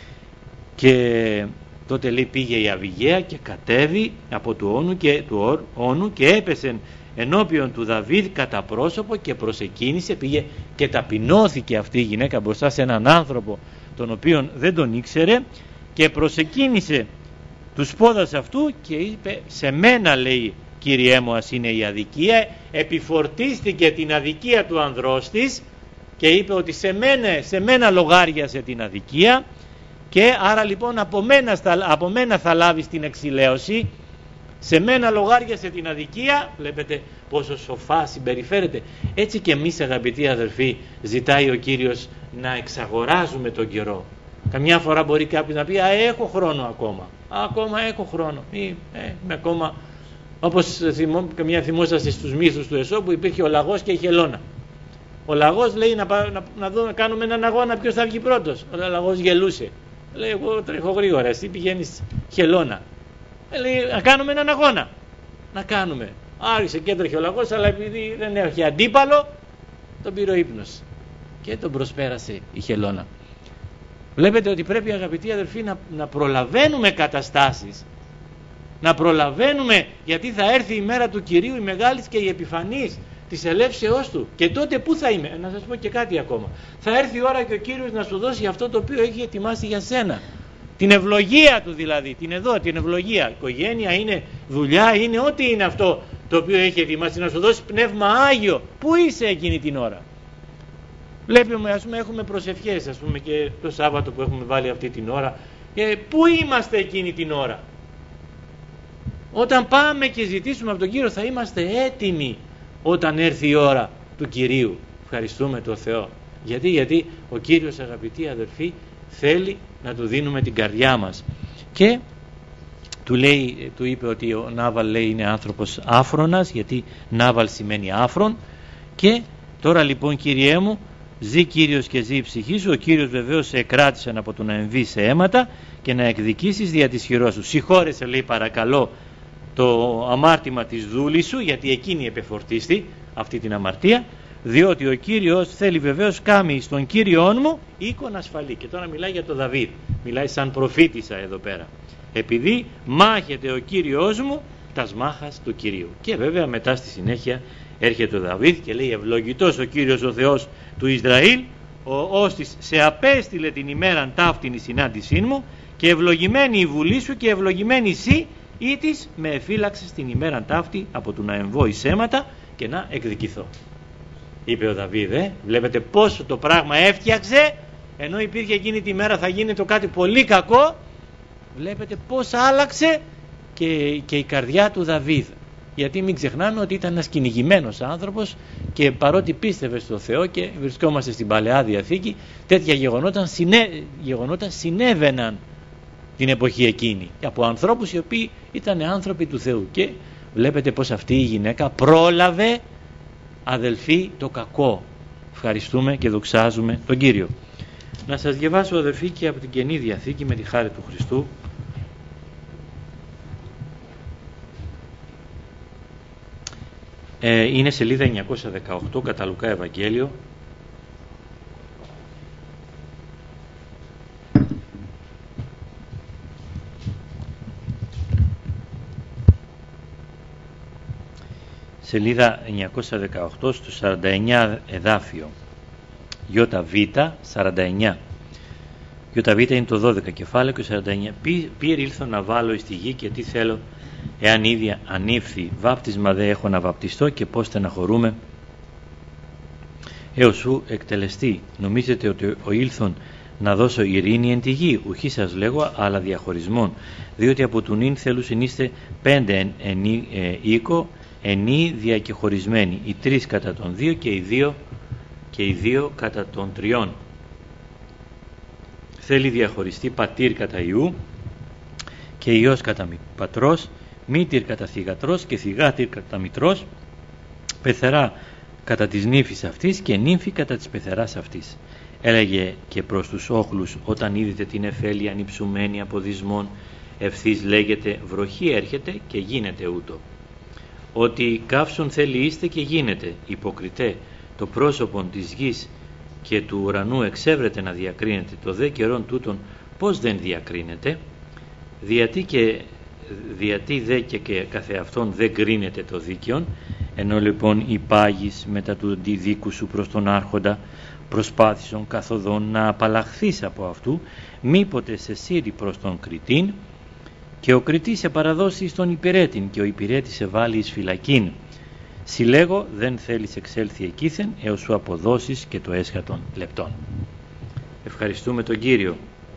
Και τότε, λέει, πήγε η Αβιγαία και κατέβη από του όνου και, του όνου και έπεσε ενώπιον του Δαβίδ κατά πρόσωπο και προσεκίνησε, πήγε και ταπεινώθηκε αυτή η γυναίκα μπροστά σε έναν άνθρωπο τον οποίον δεν τον ήξερε, και προσεκίνησε τους πόδας αυτού και είπε, σε μένα, λέει, Κύριέ μου, ας είναι η αδικία. Επιφορτίστηκε την αδικία του ανδρός της και είπε ότι σε μένα, σε μένα λογάριασε την αδικία, και άρα λοιπόν από μένα, από μένα θα λάβεις την εξηλαίωση, σε μένα λογάριασε την αδικία. Βλέπετε πόσο σοφά συμπεριφέρεται. Έτσι και εμείς, αγαπητοί αδερφοί, ζητάει ο Κύριος να εξαγοράζουμε τον καιρό. Καμιά φορά μπορεί κάποιος να πει, α, έχω χρόνο ακόμα, ακόμα έχω χρόνο, ή, ε, είμαι ακόμα, όπως θυμώ, καμιά θυμόσαστε στους μύθους του Αισόπου, υπήρχε ο λαγός και η χελώνα. Ο λαγός λέει να, να, να, δω, να κάνουμε έναν αγώνα ποιος θα βγει πρώτος. Ο λαγός γελούσε, λέει, εγώ τρέχω γρήγορα, εσύ πηγαίνεις χελώνα. Ε, λέει, να κάνουμε έναν αγώνα. Να κάνουμε. Άρχισε και έτρεχε ο λαγός, αλλά επειδή δεν έχει αντίπαλο, τον πήρε ο ύπνος και τον προσπέρασε η χελώνα. Βλέπετε ότι πρέπει, αγαπητοί αδελφοί, να, να προλαβαίνουμε καταστάσεις, να προλαβαίνουμε, γιατί θα έρθει η μέρα του Κυρίου, η μεγάλης και η επιφανής της ελεύσεώς του, και τότε πού θα είμαι? Να σας πω και κάτι ακόμα. Θα έρθει η ώρα και ο Κύριος να σου δώσει αυτό το οποίο έχει ετοιμάσει για σένα, την ευλογία του, δηλαδή την εδώ, την ευλογία, οικογένεια είναι, δουλειά είναι, ό,τι είναι αυτό το οποίο έχει ετοιμάσει, να σου δώσει πνεύμα Άγιο. Πού είσαι εκείνη την ώρα? Βλέπουμε, ας πούμε, έχουμε προσευχές, ας πούμε, και το Σάββατο που έχουμε βάλει αυτή την ώρα, και πού είμαστε εκείνη την ώρα? Όταν πάμε και ζητήσουμε από τον Κύριο, θα είμαστε έτοιμοι όταν έρθει η ώρα του Κυρίου. Ευχαριστούμε τον Θεό. Γιατί, γιατί ο Κύριος, αγαπητοί αδελφοί, θέλει να του δίνουμε την καρδιά μας. Και του, λέει, του είπε ότι ο Νάβαλ, λέει, είναι άνθρωπος άφρονας, γιατί Νάβαλ σημαίνει άφρον. Και τώρα λοιπόν, Κύριέ μου, ζει Κύριος και ζει η ψυχή σου. Ο Κύριος βεβαίως σε εκράτησε από το να εμβεί σε αίματα και να εκδικήσεις δια της χειρός σου. Συγχώρεσε, λέει, παρακαλώ, το αμάρτημα της δούλης σου, γιατί εκείνη επεφορτίστη αυτή την αμαρτία, διότι ο Κύριος θέλει βεβαίως κάμει στον Κύριόν μου οίκον ασφαλή. Και τώρα μιλάει για τον Δαβίδ, μιλάει σαν προφήτησα εδώ πέρα. Επειδή μάχεται ο Κύριος μου τας μάχας του Κυρίου. Και βέβαια μετά στη συνέχεια έρχεται ο Δαβίδ και λέει, ευλογητός ο Κύριος ο Θεός του Ισραήλ, ο όστις σε απέστειλε την ημέραν ταύτην η συνάντησή μου, και ευλογημένη η βουλή σου και ευλογημένη εσύ, ή της με εφύλαξες την ημέραν ταύτη από του να εμβώ εις αίματα και να εκδικηθώ. Είπε ο Δαβίδ, ε, βλέπετε πόσο το πράγμα έφτιαξε, ενώ υπήρχε εκείνη τη μέρα θα γίνει το κάτι πολύ κακό. Βλέπετε πώς άλλαξε και, και η καρδιά του Δαβίδ. Γιατί μην ξεχνάμε ότι ήταν ένας κυνηγημένος άνθρωπος, και παρότι πίστευε στο Θεό, και βρισκόμαστε στην Παλαιά Διαθήκη, τέτοια γεγονότα, συνέ, γεγονότα συνέβαιναν την εποχή εκείνη από ανθρώπους οι οποίοι ήταν άνθρωποι του Θεού. Και βλέπετε πως αυτή η γυναίκα πρόλαβε, αδελφοί, το κακό. Ευχαριστούμε και δοξάζουμε τον Κύριο. Να σας διαβάσω, αδελφοί, και από την Καινή Διαθήκη με τη χάρη του Χριστού. Ε, είναι σελίδα εννιακόσια δεκαοκτώ κατά Λουκά Ευαγγέλιο. Σελίδα εννιακόσια δεκαοκτώ στο σαράντα εννιά εδάφιο. ΙΒ σαράντα εννιά. ΙΒ είναι το δώδεκα κεφάλαιο και σαράντα εννιά. Πή, πήρ ήλθω να βάλω εις τη γη, και τι θέλω, εάν ίδια ανήφθη, βάπτισμα δε έχω να βαπτιστώ, και πώς στεναχωρούμε έως σου εκτελεστεί. Νομίζετε ότι ο ήλθον να δώσω ειρήνη εν τη γη? Ουχή σας λέγω, αλλά διαχωρισμόν. Διότι από του νυν θέλουσιν είστε πέντε εν, εν, ε, οίκο, ενή διακεχωρισμένοι, οι τρεις κατά των δύο και οι δύο, και οι δύο κατά των τριών. Θέλει διαχωριστεί πατήρ κατά Υιού και Υιός κατά πατρός, μήτηρ κατά θυγατρός και θυγάτηρ κατά μητρός, πεθερά κατά της νύφης αυτής και νύμφη κατά της πεθεράς αυτής. Έλεγε και προς τους όχλους, όταν είδετε την εφέλεια ανυψουμένη από δυσμών, ευθύς λέγεται βροχή έρχεται και γίνεται ούτω. Ότι καύσον θέλει είστε και γίνεται, υποκριτέ, το πρόσωπον της γης και του ουρανού εξέβρεται να διακρίνεται, το δε καιρόν τούτον πώς δεν διακρίνεται, διατί, και, διατί δε και, και καθεαυτόν δεν κρίνεται το δίκαιον, ενώ λοιπόν υπάγεις μετά του αντιδίκου σου προς τον άρχοντα, προσπάθησον καθοδόν να απαλλαχθείς από αυτού, μήποτε σε σύρει προς τον κριτήν, και ο κριτής σε παραδώσει στον υπηρέτην και ο υπηρέτης σε βάλει εις φυλακήν. Συλλέγω δεν θέλεις εξέλθει εκείθεν έως σου αποδώσεις και το έσχατον λεπτών. Ευχαριστούμε τον Κύριο.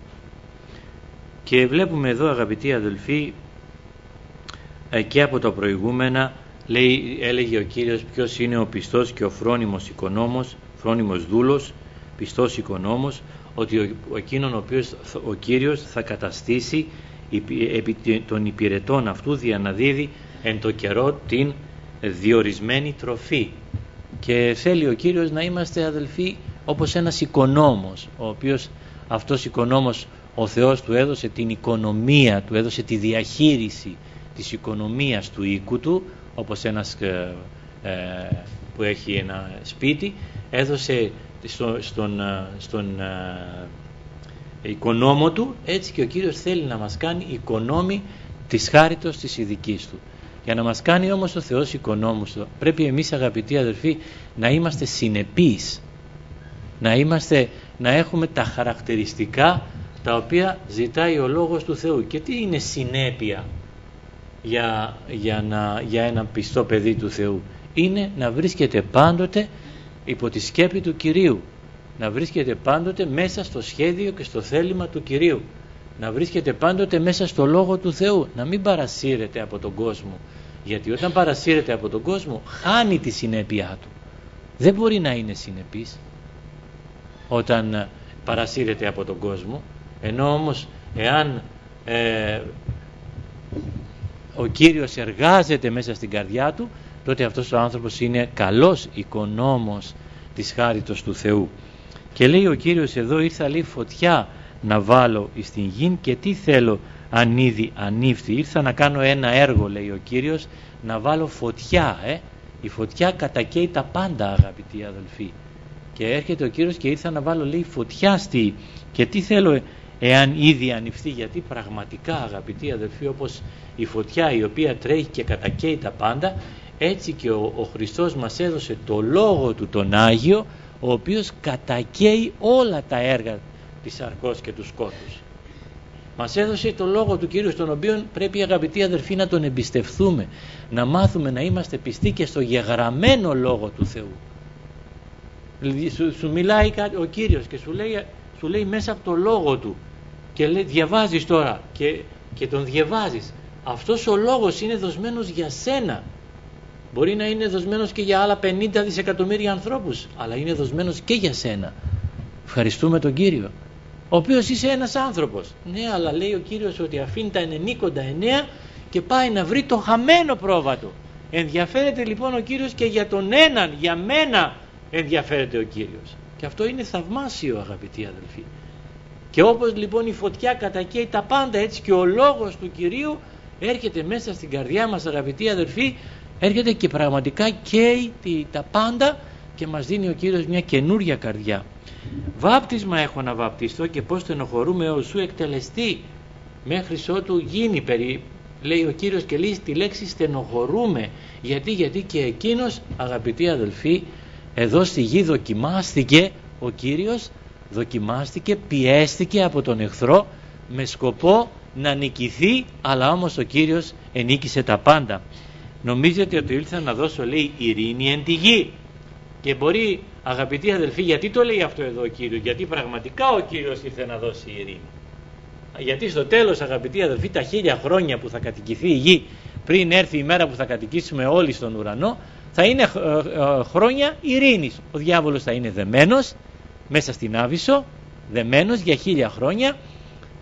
Και βλέπουμε εδώ, αγαπητοί αδελφοί, και από τα προηγούμενα λέει, έλεγε ο Κύριος ποιος είναι ο πιστός και ο φρόνιμος οικονόμος, φρόνιμος δούλος, πιστός οικονόμος, ότι ο, ο εκείνον ο οποίος ο Κύριος θα καταστήσει επί των υπηρετών αυτού διαναδίδει εν το καιρό την διορισμένη τροφή. Και θέλει ο Κύριος να είμαστε, αδελφοί, όπως ένας οικονόμος, ο οποίος αυτός οικονόμος ο Θεός του έδωσε την οικονομία, του έδωσε τη διαχείριση της οικονομίας του οίκου του, όπως ένας ε, ε, που έχει ένα σπίτι έδωσε στο, στον, στον ε, οικονόμο του, έτσι και ο Κύριος θέλει να μας κάνει οικονόμοι της χάριτος της ειδικής του. Για να μας κάνει όμως ο Θεός οικονόμους του, πρέπει εμείς, αγαπητοί αδελφοί, να είμαστε συνεπείς, να, είμαστε, να έχουμε τα χαρακτηριστικά τα οποία ζητάει ο Λόγος του Θεού. Και τι είναι συνέπεια για, για, να, για ένα πιστό παιδί του Θεού? Είναι να βρίσκεται πάντοτε υπό τη σκέπη του Κυρίου, να βρίσκεται πάντοτε μέσα στο σχέδιο και στο θέλημα του Κυρίου, να βρίσκεται πάντοτε μέσα στο Λόγο του Θεού, να μην παρασύρεται από τον κόσμο, γιατί όταν παρασύρεται από τον κόσμο χάνει τη συνέπειά του. Δεν μπορεί να είναι συνεπής όταν παρασύρεται από τον κόσμο, ενώ όμως εάν ε, ο Κύριος εργάζεται μέσα στην καρδιά του, τότε αυτός ο άνθρωπος είναι καλός οικονόμος της χάριτος του Θεού. Και λέει ο Κύριος εδώ, ήρθα λέει φωτιά να βάλω στην γη και τι θέλω αν ήδη ανήφθη. Ήρθα να κάνω ένα έργο, λέει ο Κύριος, να βάλω φωτιά. Ε. Η φωτιά κατακαίει τα πάντα, αγαπητοί αδελφοί. Και έρχεται ο Κύριος και ήρθα να βάλω, λέει, φωτιά στη. Και τι θέλω εάν ήδη ανηφθεί, γιατί πραγματικά, αγαπητοί αδελφοί, όπως η φωτιά η οποία τρέχει και κατακαίει τα πάντα, έτσι και ο, ο Χριστός μας έδωσε το Λόγο του τον Άγιο, ο οποίος κατακαίει όλα τα έργα της αρκός και του σκότους. Μας έδωσε το Λόγο του Κύριου, στον οποίο πρέπει, αγαπητοί αδελφοί, να τον εμπιστευθούμε, να μάθουμε να είμαστε πιστοί και στο γεγραμμένο Λόγο του Θεού. Σου, σου μιλάει ο Κύριος και σου λέει, σου λέει μέσα από το Λόγο του και λέει, διαβάζεις τώρα και, και τον διαβάζεις. Αυτός ο Λόγος είναι δοσμένος για σένα. Μπορεί να είναι δοσμένος και για άλλα πενήντα δισεκατομμύρια ανθρώπους, αλλά είναι δοσμένος και για σένα. Ευχαριστούμε τον Κύριο, ο οποίος είσαι ένας άνθρωπος. Ναι, αλλά λέει ο Κύριος ότι αφήνει τα ενενήκοντα εννέα και πάει να βρει το χαμένο πρόβατο. Ενδιαφέρεται λοιπόν ο Κύριος και για τον έναν, για μένα ενδιαφέρεται ο Κύριος. Και αυτό είναι θαυμάσιο, αγαπητοί αδελφοί. Και όπως λοιπόν η φωτιά κατακαίει τα πάντα, έτσι και ο Λόγος του Κυρίου έρχεται μέσα στην καρδιά μας, αγαπητοί αδελφοί, έρχεται και πραγματικά καίει τα πάντα και μας δίνει ο Κύριος μια καινούρια καρδιά. Βάπτισμα έχω να βαπτιστώ και πώς στενοχωρούμε ως σου εκτελεστεί, μέχρι ότου γίνει περί, λέει ο Κύριος, και λέει τη λέξη στενοχωρούμε. Γιατί, γιατί και εκείνος, αγαπητοί αδελφοί, εδώ στη γη δοκιμάστηκε ο Κύριος, δοκιμάστηκε, πιέστηκε από τον εχθρό με σκοπό να νικηθεί, αλλά όμως ο Κύριος ενίκησε τα πάντα. Νομίζετε ότι ήλθα να δώσω, λέει, ειρήνη εν τη γη? Και μπορεί, αγαπητοί αδελφοί, γιατί το λέει αυτό εδώ ο Κύριος? Γιατί πραγματικά ο Κύριος ήρθε να δώσει ειρήνη. Γιατί στο τέλος, αγαπητοί αδελφοί, τα χίλια χρόνια που θα κατοικηθεί η γη, πριν έρθει η μέρα που θα κατοικήσουμε όλοι στον ουρανό, θα είναι χρόνια ειρήνης. Ο διάβολος θα είναι δεμένος μέσα στην Άβυσσο, δεμένος για χίλια χρόνια,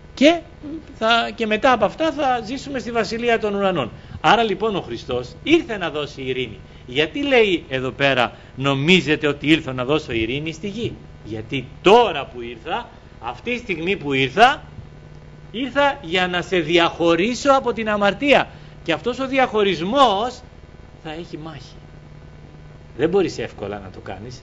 και, θα, και μετά από αυτά θα ζήσουμε στη Βασιλεία των Ουρανών. Άρα λοιπόν ο Χριστός ήρθε να δώσει ειρήνη. Γιατί λέει εδώ πέρα νομίζετε ότι ήρθα να δώσω ειρήνη στη γη? Γιατί τώρα που ήρθα, αυτή τη στιγμή που ήρθα, ήρθα για να σε διαχωρίσω από την αμαρτία. Και αυτός ο διαχωρισμός θα έχει μάχη. Δεν μπορείς εύκολα να το κάνεις.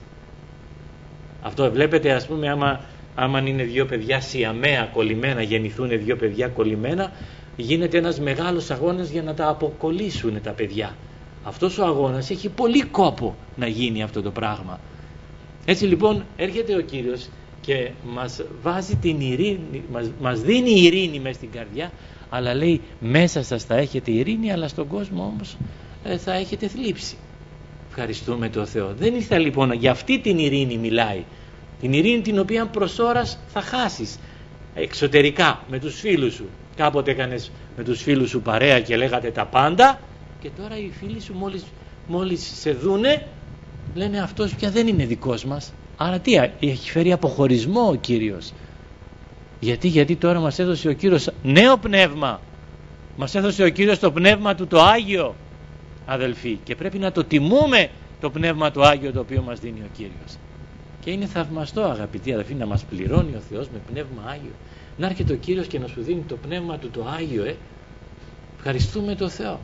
Αυτό βλέπετε, ας πούμε, άμα, άμα είναι δύο παιδιά σιαμαία κολλημένα, γεννηθούν δύο παιδιά κολλημένα, γίνεται ένας μεγάλος αγώνας για να τα αποκολλήσουν τα παιδιά. Αυτός ο αγώνας έχει πολύ κόπο να γίνει αυτό το πράγμα. Έτσι λοιπόν έρχεται ο Κύριος και μας βάζει την ειρήνη, μας, μας δίνει ειρήνη μέσα στην καρδιά, αλλά λέει μέσα σας θα έχετε ειρήνη, αλλά στον κόσμο όμως ε, θα έχετε θλίψη. Ευχαριστούμε τον Θεό. Δεν ήρθα λοιπόν, για αυτή την ειρήνη μιλάει. Την ειρήνη την οποία προς ώρας θα χάσεις εξωτερικά με τους φίλους σου. Κάποτε έκανες με τους φίλους σου παρέα και λέγατε τα πάντα, και τώρα οι φίλοι σου μόλις, μόλις σε δούνε λένε αυτός πια δεν είναι δικός μας. Άρα τι, έχει φέρει αποχωρισμό ο Κύριος. Γιατί, γιατί τώρα μας έδωσε ο Κύριος νέο πνεύμα. Μας έδωσε ο Κύριος το πνεύμα του το Άγιο, αδελφοί, και πρέπει να το τιμούμε το πνεύμα του Άγιο το οποίο μας δίνει ο Κύριος. Και είναι θαυμαστό, αγαπητοί αδελφοί, να μας πληρώνει ο Θεός με πνεύμα Άγιο. Να έρχεται ο Κύριος και να σου δίνει το πνεύμα του το Άγιο, ε. Ευχαριστούμε τον Θεό.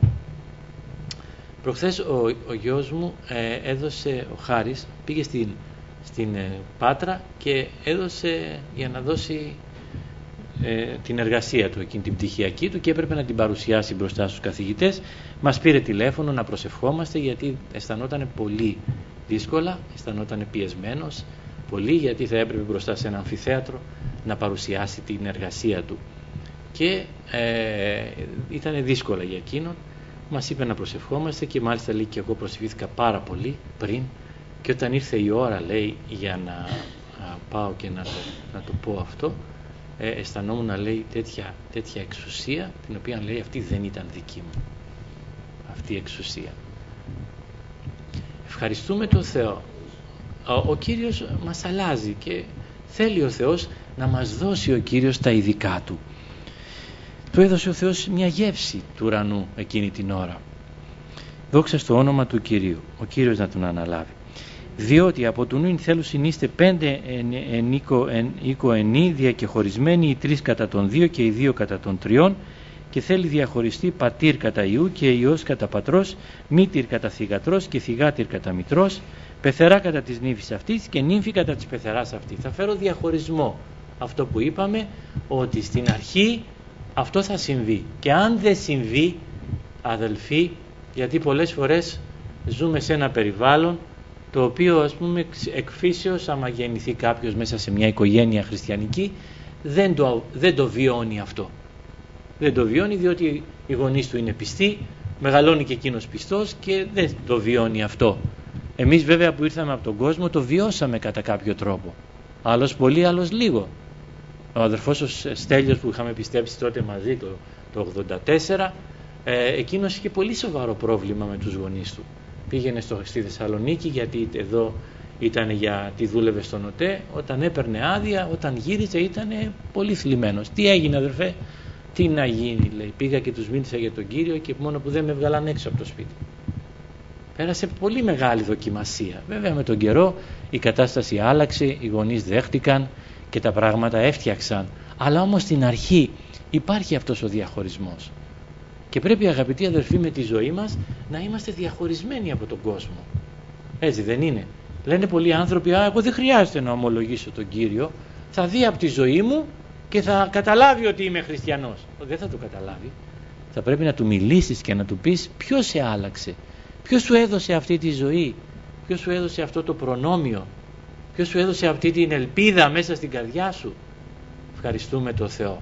Προχθές ο, ο γιος μου ε, έδωσε, ο Χάρης πήγε στην, στην ε, Πάτρα και έδωσε για να δώσει ε, την εργασία του, εκείνη την πτυχιακή του, και έπρεπε να την παρουσιάσει μπροστά στους καθηγητές. Μας πήρε τηλέφωνο να προσευχόμαστε, γιατί αισθανόταν πολύ δύσκολα, αισθανόταν πιεσμένος πολύ, γιατί θα έπρεπε μπροστά σε ένα αμφιθέατρο να παρουσιάσει την εργασία του και ε, ήταν δύσκολα για εκείνον. Μας είπε να προσευχόμαστε και μάλιστα λέει και εγώ προσευχήθηκα πάρα πολύ πριν, και όταν ήρθε η ώρα, λέει, για να α, πάω και να το, να το πω αυτό, ε, αισθανόμουν να λέει τέτοια, τέτοια εξουσία, την οποία λέει αυτή δεν ήταν δική μου, αυτή η εξουσία. Ευχαριστούμε τον Θεό. Ο, ο Κύριος μας αλλάζει και θέλει ο Θεός να μας δώσει ο Κύριος τα ειδικά του. Του έδωσε ο Θεός μια γεύση του ουρανού εκείνη την ώρα. Δόξα στο όνομα του Κυρίου. Ο Κύριος να τον αναλάβει. Διότι από του νου θέλουσιν είστε πέντε εν, εν, οίκο, εν οίκο ενή, διακεχωρισμένοι, οι τρεις κατά των δύο και οι δύο κατά των τριών, και θέλει διαχωριστεί πατήρ κατά Υιού και Υιός κατά πατρός, μήτηρ κατά θυγατρός και θυγάτηρ κατά μητρός, πεθερά κατά της νύφης αυτής και νύμφη κατά της πεθεράς αυτής. Θα φέρω διαχωρισμό. Αυτό που είπαμε, ότι στην αρχή αυτό θα συμβεί, και αν δεν συμβεί, αδελφοί, γιατί πολλές φορές ζούμε σε ένα περιβάλλον το οποίο, ας πούμε, εκφύσεως, άμα γεννηθεί κάποιος μέσα σε μια οικογένεια χριστιανική, δεν το, δεν το βιώνει αυτό. Δεν το βιώνει, διότι οι γονείς του είναι πιστοί, μεγαλώνει και εκείνος πιστός και δεν το βιώνει αυτό. Εμείς βέβαια που ήρθαμε από τον κόσμο το βιώσαμε κατά κάποιο τρόπο. Άλλος πολύ, άλλος λίγο. Ο αδερφός ο Στέλιος που είχαμε πιστέψει τότε μαζί το, το ογδόντα τέσσερα, ε, εκείνος είχε πολύ σοβαρό πρόβλημα με τους γονείς του. Πήγαινε στο, στη Θεσσαλονίκη, γιατί εδώ ήταν για τη δούλευε στον ΟΤΕ, όταν έπαιρνε άδεια, όταν γύριζε ήταν πολύ θλιμμένος. Τι έγινε, αδερφέ? Τι να γίνει, λέει, πήγα και τους μίλησα για τον Κύριο και μόνο που δεν με βγάλαν έξω από το σπίτι. Πέρασε πολύ μεγάλη δοκιμασία. Βέβαια με τον καιρό η κατάσταση άλλαξε, οι γονείς δέχτηκαν και τα πράγματα έφτιαξαν. Αλλά όμως στην αρχή υπάρχει αυτός ο διαχωρισμός. Και πρέπει, αγαπητοί αδερφοί, με τη ζωή μας να είμαστε διαχωρισμένοι από τον κόσμο. Έτσι δεν είναι? Λένε πολλοί άνθρωποι, α, εγώ δεν χρειάζεται να ομολογήσω τον Κύριο, θα δει από τη ζωή μου και θα καταλάβει ότι είμαι χριστιανός. Δεν θα το καταλάβει. Θα πρέπει να του μιλήσεις και να του πεις ποιος σε άλλαξε, ποιος σου έδωσε αυτή τη ζωή, ποιος σου έδωσε αυτό το προνόμιο, ποιος σου έδωσε αυτή την ελπίδα μέσα στην καρδιά σου. Ευχαριστούμε τον Θεό.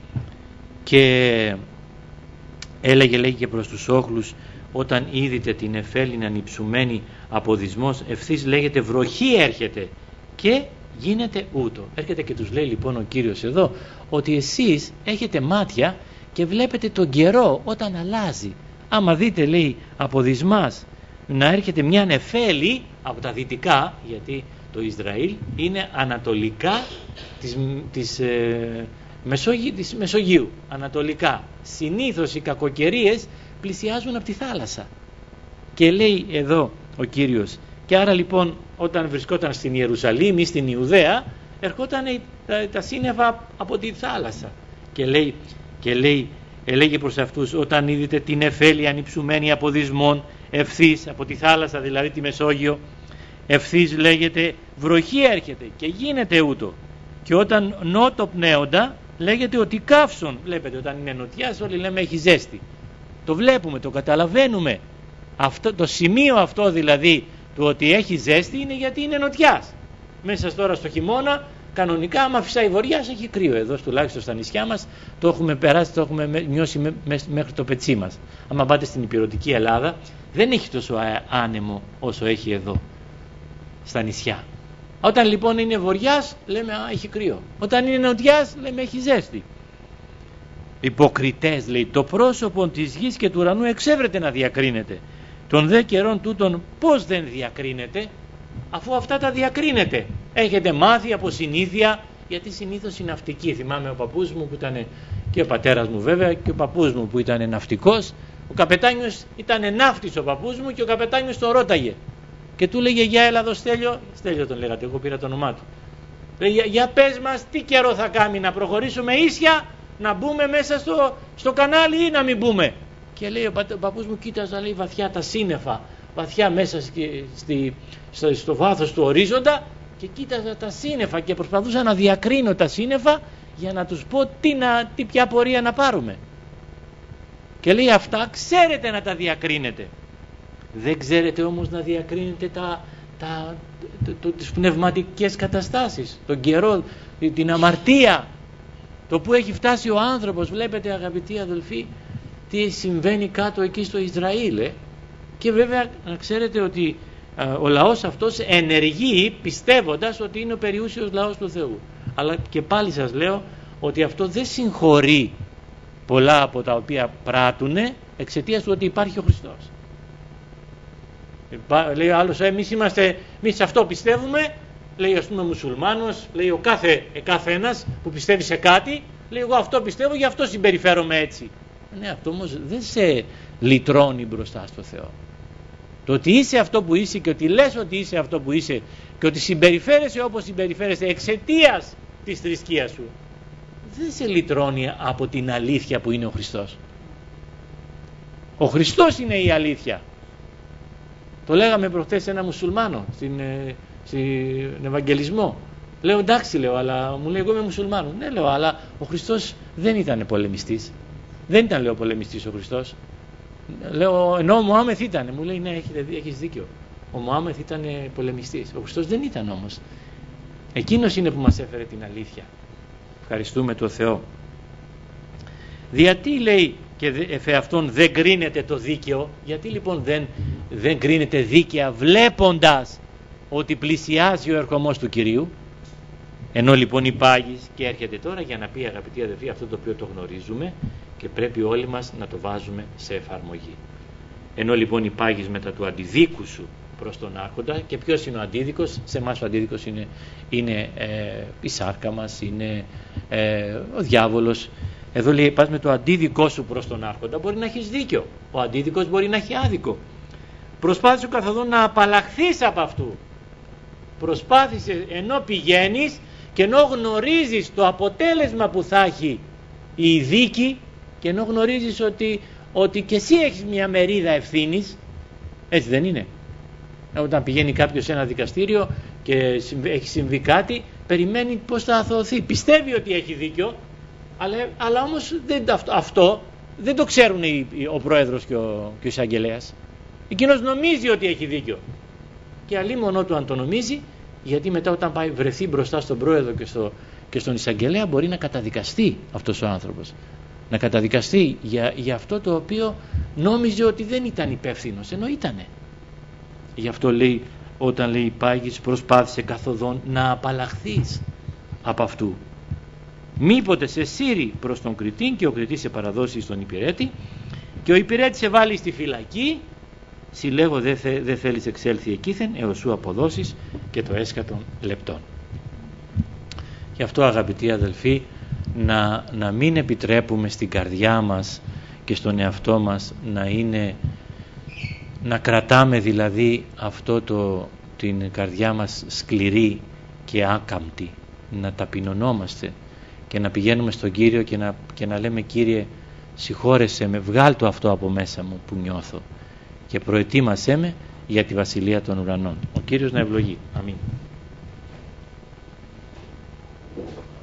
Και έλεγε, λέγει και προς τους όχλους, όταν είδите την εφέλιναν υψουμένη από δυσμός, ευθύς λέγεται βροχή έρχεται και γίνεται ούτω. Έρχεται και τους λέει λοιπόν ο Κύριος εδώ, ότι εσείς έχετε μάτια και βλέπετε τον καιρό όταν αλλάζει. Άμα δείτε, λέει, από δυσμάς να έρχεται μια νεφέλη από τα δυτικά, γιατί το Ισραήλ είναι ανατολικά της, της, ε, Μεσόγειο, της Μεσογείου, ανατολικά. Συνήθως οι κακοκαιρίες πλησιάζουν από τη θάλασσα. Και λέει εδώ ο Κύριος, και άρα λοιπόν όταν βρισκόταν στην Ιερουσαλήμ ή στην Ιουδαία, ερχόταν τα, τα σύννεφα από τη θάλασσα. Και λέει, και λέει, έλεγε προς αυτούς, όταν είδετε την Εφέλη ανυψουμένη από δυσμών, ευθύς, από τη θάλασσα δηλαδή τη Μεσόγειο, ευθύς λέγεται βροχή έρχεται και γίνεται ούτω. Και όταν νότο πνέοντα λέγεται ότι καύσον, βλέπετε όταν είναι νοτιάς όλοι λέμε έχει ζέστη. Το βλέπουμε, το καταλαβαίνουμε. Αυτό, το σημείο αυτό δηλαδή του ότι έχει ζέστη είναι γιατί είναι νοτιάς. Μέσα τώρα στο χειμώνα κανονικά άμα φυσάει βοριάς έχει κρύο. Εδώ τουλάχιστον στα νησιά μας το έχουμε περάσει, το έχουμε νιώσει με, με, μέχρι το πετσί μας. Άμα πάτε στην υπηρετική Ελλάδα δεν έχει τόσο άνεμο όσο έχει εδώ στα νησιά. Όταν λοιπόν είναι βοριάς λέμε α, έχει κρύο. Όταν είναι νοτιάς λέμε έχει ζέστη. Υποκριτές λέει, το πρόσωπο της γης και του ουρανού εξέβρεται να διακρίνεται. Των δε καιρών τούτων πώς δεν διακρίνεται, αφού αυτά τα διακρίνεται. Έχετε μάθει από συνήθεια, γιατί συνήθως οι ναυτικοί, θυμάμαι ο παππούς μου που ήταν, και ο πατέρας μου βέβαια, και ο παππούς μου που ήταν ναυτικός, ο καπετάνιος ήταν ναύτης ο παππούς μου και ο καπετάνιος τον ρώταγε. Και του λέγε για έλα εδώ Στέλιο, Στέλιο τον λέγατε, εγώ πήρα το όνομά του. Λέει, για, για πες μας τι καιρό θα κάνει, να προχωρήσουμε ίσια, να μπούμε μέσα στο, στο κανάλι ή να μην μπούμε. Και λέει ο, πα, ο παππούς μου κοίταζα λέει βαθιά τα σύννεφα, βαθιά μέσα στη, στη, στο, στο βάθος του ορίζοντα και κοίταζα τα σύννεφα και προσπαθούσα να διακρίνω τα σύννεφα για να τους πω τι, να, τι ποια πορεία να πάρουμε. Και λέει αυτά ξέρετε να τα διακρίνετε. Δεν ξέρετε όμως να διακρίνετε τα, τα, το, το, τις πνευματικές καταστάσεις, τον καιρό, την αμαρτία, το που έχει φτάσει ο άνθρωπος. Βλέπετε αγαπητοί αδελφοί τι συμβαίνει κάτω εκεί στο Ισραήλ ε? Και βέβαια να ξέρετε ότι α, ο λαός αυτός ενεργεί πιστεύοντας ότι είναι ο περιούσιος λαός του Θεού. Αλλά και πάλι σας λέω ότι αυτό δεν συγχωρεί πολλά από τα οποία πράττουν εξαιτίας του ότι υπάρχει ο Χριστός. Λέει ο άλλος, εμείς είμαστε, εμείς σε αυτό πιστεύουμε, λέει ας πούμε μουσουλμάνος, λέει ο κάθε, κάθε ένας που πιστεύει σε κάτι, λέει εγώ αυτό πιστεύω, γι' αυτό συμπεριφέρομαι έτσι. Ναι, αυτό όμως δεν σε λυτρώνει μπροστά στο Θεό. Το ότι είσαι αυτό που είσαι και ότι λες ότι είσαι αυτό που είσαι και ότι συμπεριφέρεσαι όπως συμπεριφέρεσαι εξαιτίας της θρησκείας σου, δεν σε λυτρώνει από την αλήθεια που είναι ο Χριστός. Ο Χριστός είναι η αλήθεια. Το λέγαμε προχτές σε ένα μουσουλμάνο στην, ε, στην Ευαγγελισμό. Λέω εντάξει λέω, αλλά μου λέει εγώ είμαι μουσουλμάνος. Ναι λέω, αλλά ο Χριστός δεν ήταν πολεμιστής. Δεν ήταν λέω πολεμιστής ο Χριστός. Λέω ενώ ο Μωάμεθ ήταν. Μου λέει ναι έχεις δίκιο. Ο Μωάμεθ ήταν πολεμιστής. Ο Χριστός δεν ήταν όμως. Εκείνος είναι που μας έφερε την αλήθεια. Ευχαριστούμε τον Θεό. Γιατί λέει και εφ' αυτόν δεν κρίνεται το δίκαιο. Γιατί λοιπόν δεν, δεν κρίνεται δίκαια βλέποντας ότι πλησιάζει ο ερχομός του Κυρίου. Ενώ λοιπόν υπάγεις και έρχεται τώρα για να πει αγαπητοί αδελφοί αυτό το οποίο το γνωρίζουμε και πρέπει όλοι μας να το βάζουμε σε εφαρμογή. Ενώ λοιπόν υπάγεις μετά του αντιδίκου σου προς τον άρχοντα. Και ποιος είναι ο αντίδικος? Σε εμάς ο αντίδικος είναι, είναι ε, η σάρκα μας, είναι ε, ο διάβολος. Εδώ λέει πας με το αντίδικό σου προς τον άρχοντα, μπορεί να έχεις δίκιο, ο αντίδικος μπορεί να έχει άδικο. Προσπάθησε ο καθοδόν να απαλλαχθείς από αυτού. Προσπάθησε ενώ πηγαίνεις και ενώ γνωρίζεις το αποτέλεσμα που θα έχει η δίκη και ενώ γνωρίζεις ότι, ότι και εσύ έχεις μια μερίδα ευθύνης, έτσι δεν είναι? Όταν πηγαίνει κάποιος σε ένα δικαστήριο και έχει συμβεί κάτι, περιμένει πως θα αθωωωθεί. Πιστεύει ότι έχει δίκιο, αλλά, αλλά όμως δεν, αυτό, αυτό δεν το ξέρουν οι, ο πρόεδρος και ο, και ο εισαγγελέας. Εκείνος νομίζει ότι έχει δίκιο. Και αλίμονο του αν το νομίζει, γιατί μετά όταν πάει βρεθεί μπροστά στον πρόεδρο και, στο, και στον εισαγγελέα μπορεί να καταδικαστεί αυτός ο άνθρωπος. Να καταδικαστεί για, για αυτό το οποίο νόμιζε ότι δεν ήταν υπεύθυνος, ενώ ήτανε. Γι' αυτό λέει, όταν λέει πάγεις προσπάθησε καθοδόν να απαλλαχθείς από αυτού. Μήποτε σε σύρει προς τον κριτήν και ο κριτής σε παραδώσει στον υπηρέτη και ο υπηρέτης σε βάλει στη φυλακή, συλλέγω δεν θε, δε θέλεις εξέλθει εκείθεν έως σου αποδώσεις και το έσκατον λεπτών. Γι' αυτό αγαπητοί αδελφοί να, να μην επιτρέπουμε στην καρδιά μας και στον εαυτό μας να είναι, να κρατάμε δηλαδή αυτό το, την καρδιά μας σκληρή και άκαμπτη, να ταπεινωνόμαστε και να πηγαίνουμε στον Κύριο και να, και να λέμε Κύριε συγχώρεσέ με, βγάλ' το αυτό από μέσα μου που νιώθω και προετοίμασέ με για τη Βασιλεία των Ουρανών. Ο Κύριος να ευλογεί. Αμήν.